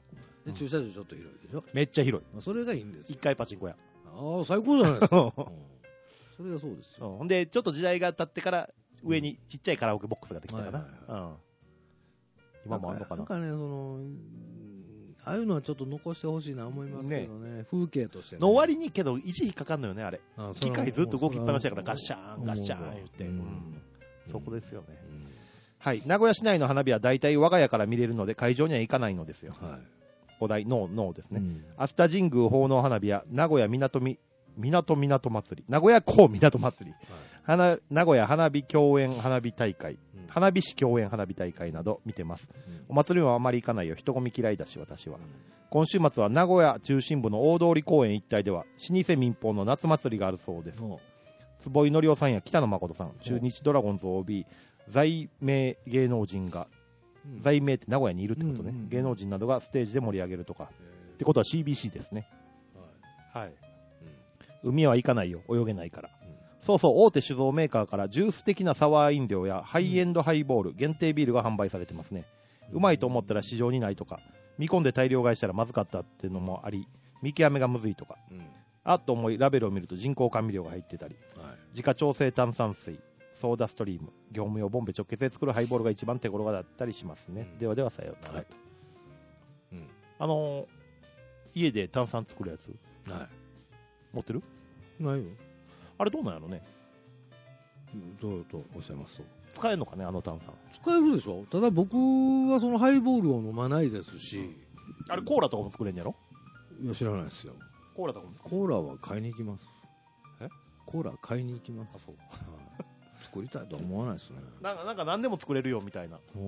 Speaker 1: で駐車場ちょっと広いでしょ。
Speaker 2: めっちゃ広い。
Speaker 1: それがいいんですよ。
Speaker 2: 一階パチンコ屋。
Speaker 1: ああ、最高じゃないですか。うん、それがそうですよ。
Speaker 2: ほんで、ちょっと時代が経ってから上にちっちゃいカラオケボックスができたかな。今もあんのかな。
Speaker 1: なんかね、その、ああいうのはちょっと残してほしいな思いますけどね。ね、風景として、ね。
Speaker 2: の割にけど、維持費かかんのよね、あれ。ああ機械ずっと動きっぱなしだから、ガッシャーン、ガッシャーン言って。うん、そこですよね。うん、はい。名古屋市内の花火は大体我が家から見れるので、会場には行かないのですよ。はい。お題、ノー、ノーですね。うん、熱田神宮奉納花火や名古屋港み、港港祭り、名古屋港港祭り、はい、花名古屋花火共演花火大会、うん、花火師共演花火大会など見てます、うん、お祭りはあまり行かないよ、人混み嫌いだし私は、うん、今週末は名古屋中心部の大通公園一帯では老舗民放の夏祭りがあるそうです、うん、坪井紀夫さんや北野誠さん、中日ドラゴンズ オービー、在名芸能人が、うん、在名って名古屋にいるってことね、うんうん、芸能人などがステージで盛り上げるとかってことは シービーシー ですね。はい、はい、うん、海は行かないよ、泳げないから、うん、そうそう、大手酒造メーカーからジュース的なサワー飲料やハイエンドハイボール、限定ビールが販売されてますね。うまいと思ったら市場にないとか、見込んで大量買いしたらまずかったっていうのもあり、見極めがむずいとか、うん、あっと思いラベルを見ると人工甘味料が入ってたり、はい、自家調整炭酸水、ソーダストリーム、業務用ボンベ直結で作るハイボールが一番手頃だったりしますね、うん、ではではさようならと、はい、うん、あのー、家で炭酸作るやつ、はい、持ってる？
Speaker 1: ないよ。
Speaker 2: あれどうなんやろね。
Speaker 1: どうとおっしゃいますと、
Speaker 2: 使えるのかね、あの炭酸。
Speaker 1: 使えるでしょ。ただ僕はそのハイボールを飲まないですし、うん、
Speaker 2: あれコーラとかも作れんやろ。
Speaker 1: いや知らないですよ。
Speaker 2: コーラとかも作
Speaker 1: れん。コーラは買いに行きます。え？コーラ買いに行きます。あ、そう。作りたいとは思わないですね。
Speaker 2: なんかなんか何でも作れるよみたいな。お、うん、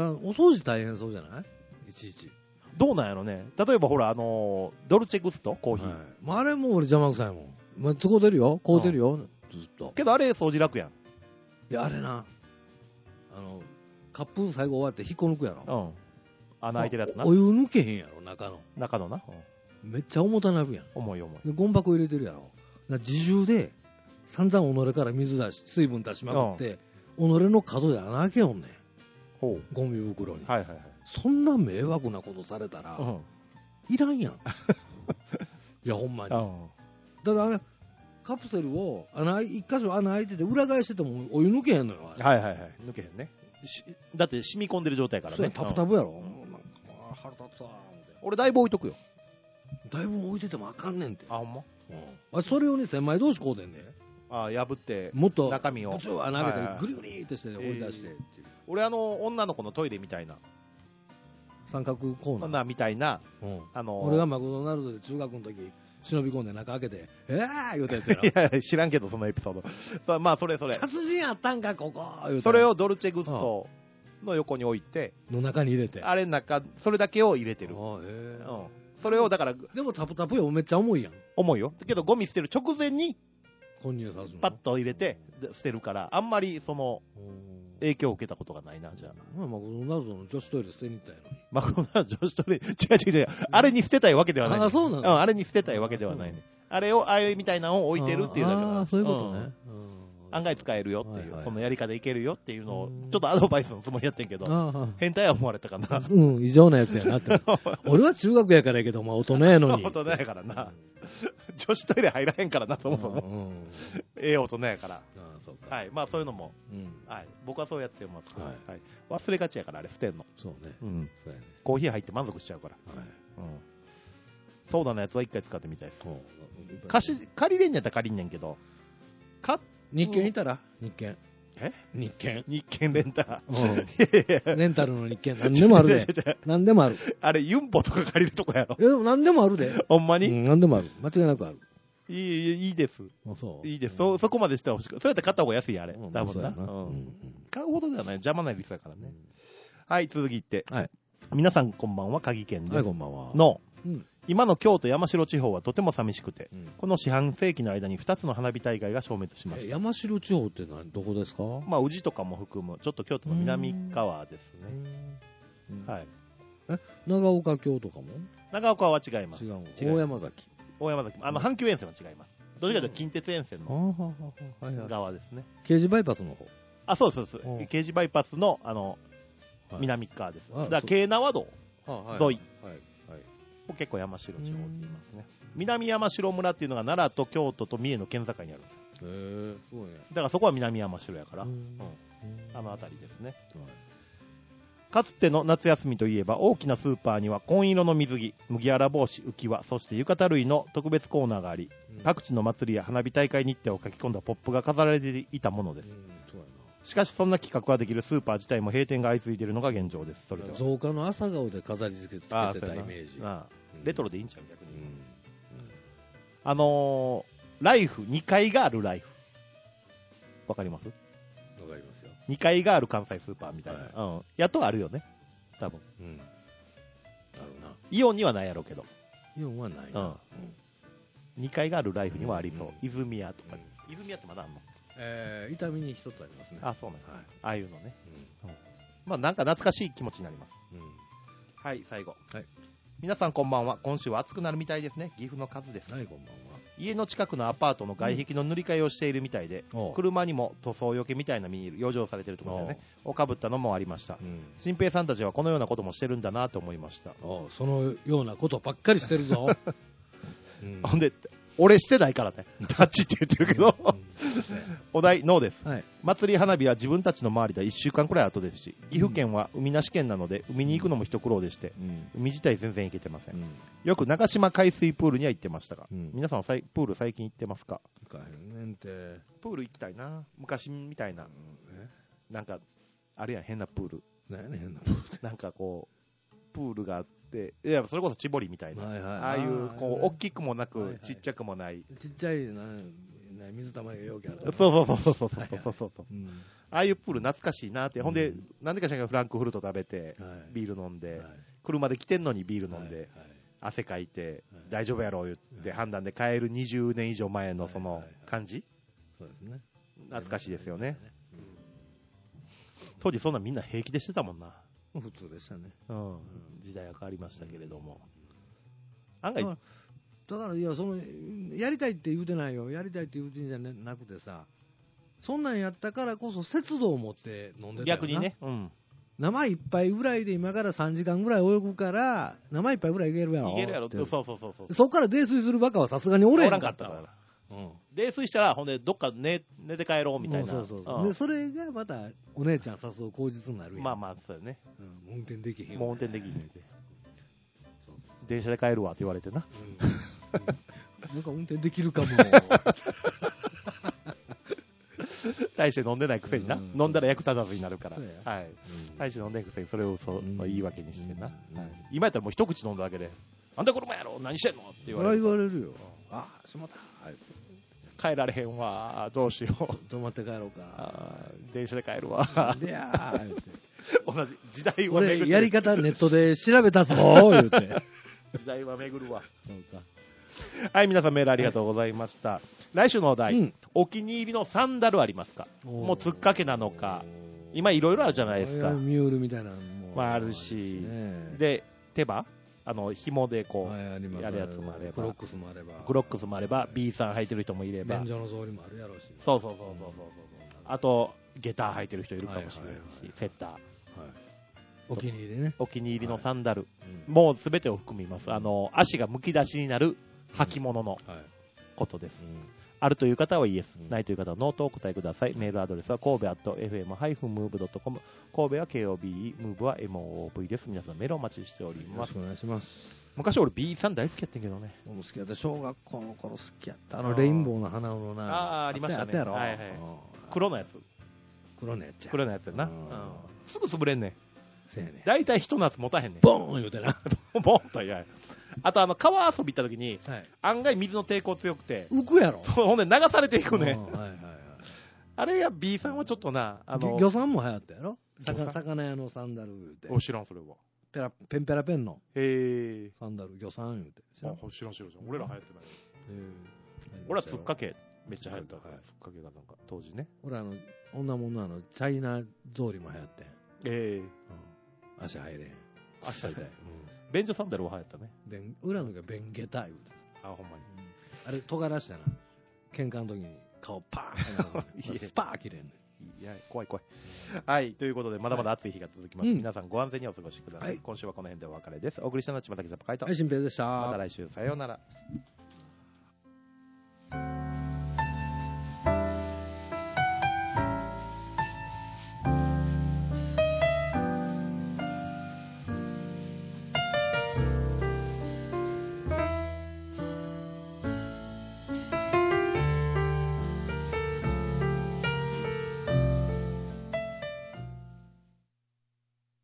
Speaker 1: お掃除大変そうじゃない？いちいち。
Speaker 2: どうなんやろね。例えばほらあのー、ドルチェグストコーヒー。はい、
Speaker 1: まあ、あれも俺邪魔くさいもん。まあ、使うてるよ。買うてるよ、うん、ずっと。
Speaker 2: けどあれ掃除楽やん。
Speaker 1: いやあれな。あのカップ最後終わって引っこ抜くやろ。
Speaker 2: うん。穴開いてるやつな。
Speaker 1: お湯抜けへんやろ中の。
Speaker 2: 中のな。
Speaker 1: うん、めっちゃ重たなるやん。
Speaker 2: 重い重い。
Speaker 1: でゴン箱入れてるやろ。だ自重で散々己から水出し水分出しまくって、うん、己の角で穴開けよんねん。ほう。ゴミ袋に。はいはいはい。そんな迷惑なことされたら、うん、いらんやん。いやほんまに。うん、だからあれカプセルを穴一箇所穴開いてて裏返しててもお湯抜けへんのよ。
Speaker 2: はいはいはい、抜けへんね。だって染み込んでる状態からね。
Speaker 1: タプタプやろ。うん、なんか腹立つわ。
Speaker 2: 俺だいぶ置いとくよ。
Speaker 1: だいぶ置いててもあかんねんて。
Speaker 2: あほんま。
Speaker 1: うん。それをね千枚同士こうでんね。
Speaker 2: ああ破って
Speaker 1: もっと
Speaker 2: 中身を
Speaker 1: 穴開けてグリグリってして追い出してっていう。
Speaker 2: えー、俺あの女の子のトイレみたいな。
Speaker 1: 三角コーナー。
Speaker 2: なみたいな、うん、あのー、
Speaker 1: 俺がマクドナルドで中学の時忍び込んで中開けてえー言うたやつやろ。
Speaker 2: いや知らんけどそのエピソード。まあそれそれ
Speaker 1: 殺人あったんかここ言うた。
Speaker 2: それをドルチェグストの横に置いて
Speaker 1: の中に入れて
Speaker 2: あれの中それだけを入れてる。あ、へー、うん、それをだから
Speaker 1: でもタプタプよめっちゃ重いやん。
Speaker 2: 重いよ。けどゴミ捨てる直前に
Speaker 1: 混入さすの
Speaker 2: パッと入れて捨てるからあんまりその影響を受けたことがないな。じゃあ
Speaker 1: まあマクドナルドの女子トイレ捨てに行ったやのに。
Speaker 2: マクドナルド女子トイレ違う違う違う、あれに捨てたいわけではない、ね、
Speaker 1: あそうなの、うん、
Speaker 2: あれに捨てたいわけではないね。あれをあれみたいなのを置いてるっていうだけだから。
Speaker 1: ああそういうことね、うん、
Speaker 2: 案外使えるよっていう、はいはい、このやり方いけるよっていうのをちょっとアドバイスのつもりやってんけど変態は思われたかな。
Speaker 1: うん異常なやつやなって俺は中学やからやけど、まあ、大人やのに
Speaker 2: 大人やからな、うん、女子トイレ入らへんからなそもそも、うん、ええ大人やから。あそうか、はい、まあそういうのも、うんはい、僕はそうやってます、はいはい、忘れがちやからあれ捨てんの。
Speaker 1: そうね、
Speaker 2: うん、そうやね。コーヒー入って満足しちゃうから、はいうん、ソーダのやつは一回使ってみたいです。貸し借りれんやったら借りんねんけどか
Speaker 1: 日券いたら日券
Speaker 2: え
Speaker 1: 日券
Speaker 2: 日券レンタル、
Speaker 1: うん、レンタルの日券何でもあるで何でもある。
Speaker 2: あれユンボとか借りるとこやろ。
Speaker 1: えでも何でもあるで
Speaker 2: ほんまに、うん、
Speaker 1: 何でもある間違いなくある。
Speaker 2: いいいいです。そういいです、うん、そ, そこまでしてほしく。それやったら買った方が安いやあれ、うん、多分な、うんうん、買うほどではない邪魔なリスだからね、うん、はい続きって、はい、皆さんこんばんは鍵健です、
Speaker 1: はいこんばんは
Speaker 2: の、うん、今の京都山城地方はとても寂しくて、うん、この四半世紀の間にふたつの花火大会が消滅しました。
Speaker 1: 山城地方って何どこですか？
Speaker 2: まあ宇治とかも含むちょっと京都の南側ですね。はい。
Speaker 1: え長岡京とかも？
Speaker 2: 長岡は違います。
Speaker 1: 違う。大山崎。
Speaker 2: 大山崎あの阪急沿線は違います。どっちかというと近鉄沿線の側ですね。
Speaker 1: 京滋バイパスの方。
Speaker 2: あそうそうそう。京滋バイパスのあの南側です。だから京奈和道沿い。
Speaker 1: はい、
Speaker 2: 結構山城地方にいますね。南山城村っていうのが奈良と京都と三重の県境にあるんですよ。
Speaker 1: へー、すごいね。
Speaker 2: だからそこは南山城やから、うん、あの辺りですね、はい。かつての夏休みといえば大きなスーパーには紺色の水着、麦わら帽子、浮き輪、そして浴衣類の特別コーナーがあり、うん、各地の祭りや花火大会日程を書き込んだポップが飾られていたものです。うん、そうやな。しかしそんな企画ができるスーパー自体も閉店が相次いでいるのが現状です。それでは
Speaker 1: 造花の朝顔で飾り付けてたイメージ。
Speaker 2: ああ、うん、レトロでいいんちゃう逆に、うんうん、あのーライフ、にかいがあるライフ。わかります？わ
Speaker 1: かりますよ。
Speaker 2: にかいがある関西スーパーみたいな。はい、うん。やっとあるよね。多分。うん。あるな。イオンにはないやろうけど。
Speaker 1: イオンはないな。うん。
Speaker 2: にかいがあるライフにはありそう。うん、泉屋とか、うん。泉屋ってまだあんの？
Speaker 1: えー、伊丹に一つありますね。
Speaker 2: あ、そうね。はい。ああいうのね。うん。うん、まあなんか懐かしい気持ちになります。うん。はい、最後。はい。皆さんこんばんは。今週は暑くなるみたいですね。岐阜の数です。はい、こんばんは。家の近くのアパートの外壁の塗り替えをしているみたいで、うん、車にも塗装よけみたいな見える養生されているところでね、をかぶったのもありました。新、うん、平さんたちはこのようなこともしてるんだなと思いました。
Speaker 1: そのようなことばっかりしてるぞ。
Speaker 2: うん、ほんで俺してないからね。タッチって言ってるけど。お題、ノーです、はい。祭り花火は自分たちの周りではいっしゅうかんくらい後ですし、岐阜県は海なし県なので、海に行くのも一苦労でして、うん、海自体全然行けてません。うん、よく長島海水プールには行ってましたが、うん、皆さんはプール最近行ってますか？行かへんねんて。プール行きたいな。昔みたいな。うん、なんか、あれやん、変なプール。
Speaker 1: 何やねん、変なプール。
Speaker 2: なんかこう、プールがあって、いやそれこそチボリみたいな、はいはい、ああいうこう大きくもなく、はいはい、ちっちゃくもない、
Speaker 1: ちっちゃいな水たまりが容器ある、
Speaker 2: そうそうそうそうそうそうそうそう、はいはい、ああいうプール懐かしいなって、うん、ほんでなんでかしらんけどフランクフルト食べて、はい、ビール飲んで、はい、車で来てんのにビール飲んで、はいはい、汗かいて、はい、大丈夫やろ言って判断で帰るにじゅうねん以上前のその感じ、
Speaker 1: そうですね、
Speaker 2: 懐かしいですよね、うん、当時そんなみんな平気でしてたもんな。
Speaker 1: 普通でしたね、
Speaker 2: うんうん、時代は変わりましたけれども、うん、案外
Speaker 1: だからだからいやそのやりたいって言うてないよ、やりたいって言うてんじゃなくてさ、そんなんやったからこそ節度を持って飲んでたよな。
Speaker 2: 逆にね、うん、
Speaker 1: 生一杯ぐらいで今からさんじかんぐらい泳ぐから生一杯ぐらいいけるやろ、
Speaker 2: いけるやろって、そうそうそうそう、
Speaker 1: そっから泥酔するバカはさすがにおれへんかったわ。
Speaker 2: うん、泥酔したらほんでどっか 寝, 寝て帰ろうみたいな、
Speaker 1: そうそうそう、うん、でそれがまたお姉ちゃん誘う口実になるやん。
Speaker 2: まあまあそうよね、
Speaker 1: うん、もう運転できへん、
Speaker 2: もう運転できへんで、そう電車で帰るわって言われてな、
Speaker 1: うんうん、なんか運転できるかも
Speaker 2: 大して飲んでないくせにな、うん、飲んだら役立たずになるから、はい、うん、大して飲んでないくせにそれをそうの言い訳にしてな、うん、はい、今やったらもう一口飲んだだけでなんで車やろ何してんのって言われる、
Speaker 1: 言われるよ、ああしまった、
Speaker 2: 帰られへんわどうしよう、
Speaker 1: 泊まって帰ろうか、
Speaker 2: 電車で帰るわ
Speaker 1: でやー言って
Speaker 2: 同じ時代は
Speaker 1: 巡る、俺やり方ネットで調べたぞ言って
Speaker 2: 時代は巡るわ。そうか。はい、皆さんメールありがとうございました、はい、来週のお題、うん、お気に入りのサンダルありますか？もうつっかけなのか、今いろいろあるじゃないですか、
Speaker 1: ミュールみたいなのも、
Speaker 2: まあ、あるし、ね、で手羽あの紐でこう、はい、やるやつもあれば、
Speaker 1: クロックスもあれば、
Speaker 2: クロックスもあれば、はい、B さん履いてる人もいれば、
Speaker 1: 便所の草履もあるやろうし、
Speaker 2: そうそうそうそうそうそう、あとゲター履いてる人いるかもしれないし、はいはいはい、セッター、はい、
Speaker 1: お気に入りね、
Speaker 2: お気に入りのサンダル、はい、もうすべてを含みます、あの足がむき出しになる履物のことです、うんはい、うん、あるという方はイエス、うん、ないという方はノーとお答えください。メールアドレスは神戸アット エフエムハイフンムーブドットコム、 神戸は ケーオービーイー、 ムーブは エムオーオーブイ です。皆さんメールお待ちしております。
Speaker 1: よろしくお願いします。
Speaker 2: 昔俺 B さん大好きやったんけどね。
Speaker 1: 俺も好きやった、小学校の頃好きやった、あのレインボーの花のな、
Speaker 2: ああありましたね、はいはい、黒のやつ、
Speaker 1: 黒のやつ
Speaker 2: 黒のやつやな、うん、すぐ潰れんねん、
Speaker 1: せやね、
Speaker 2: だいたい一夏持たへんねん、
Speaker 1: ボーン言うてな
Speaker 2: ボーンといやあとあの川遊び行った時に、はい、案外水の抵抗強くて
Speaker 1: 浮くやろ、
Speaker 2: そうほんで流されていくね、
Speaker 1: はいはいはい、
Speaker 2: あれや B さんはちょっとな、あの
Speaker 1: 魚さんも流行ったやろ、魚屋のサンダル言うて、
Speaker 2: お知らんそれは
Speaker 1: ペラペンペラペンの
Speaker 2: へえ
Speaker 1: サンダル魚さん言うて、
Speaker 2: 知らん知らん知らん、俺ら流行ってない、俺はつっかけめっちゃ流行ったから、つっかけがなんか当時ね、
Speaker 1: 俺あの女物のあのチャイナ草履も流行ってん、え
Speaker 2: え、うん、
Speaker 1: 足入れへん、
Speaker 2: 足入れへん、便所サンダルは流行ったね。
Speaker 1: 裏のがベンゲタ言うて、
Speaker 2: あほんまに、
Speaker 1: うん、あれ尖らしたな、喧嘩の時に顔パーンスパー切れんねん、
Speaker 2: いや怖い怖い。 はい、ということで、まだまだ暑い日が続きます。はい、皆さんご安全にお過ごしください。はい、今週はこの辺でお別れです。お送りしたのは千葉崎ジャパカイト。
Speaker 1: はい、新平でした。
Speaker 2: また来週、さようなら。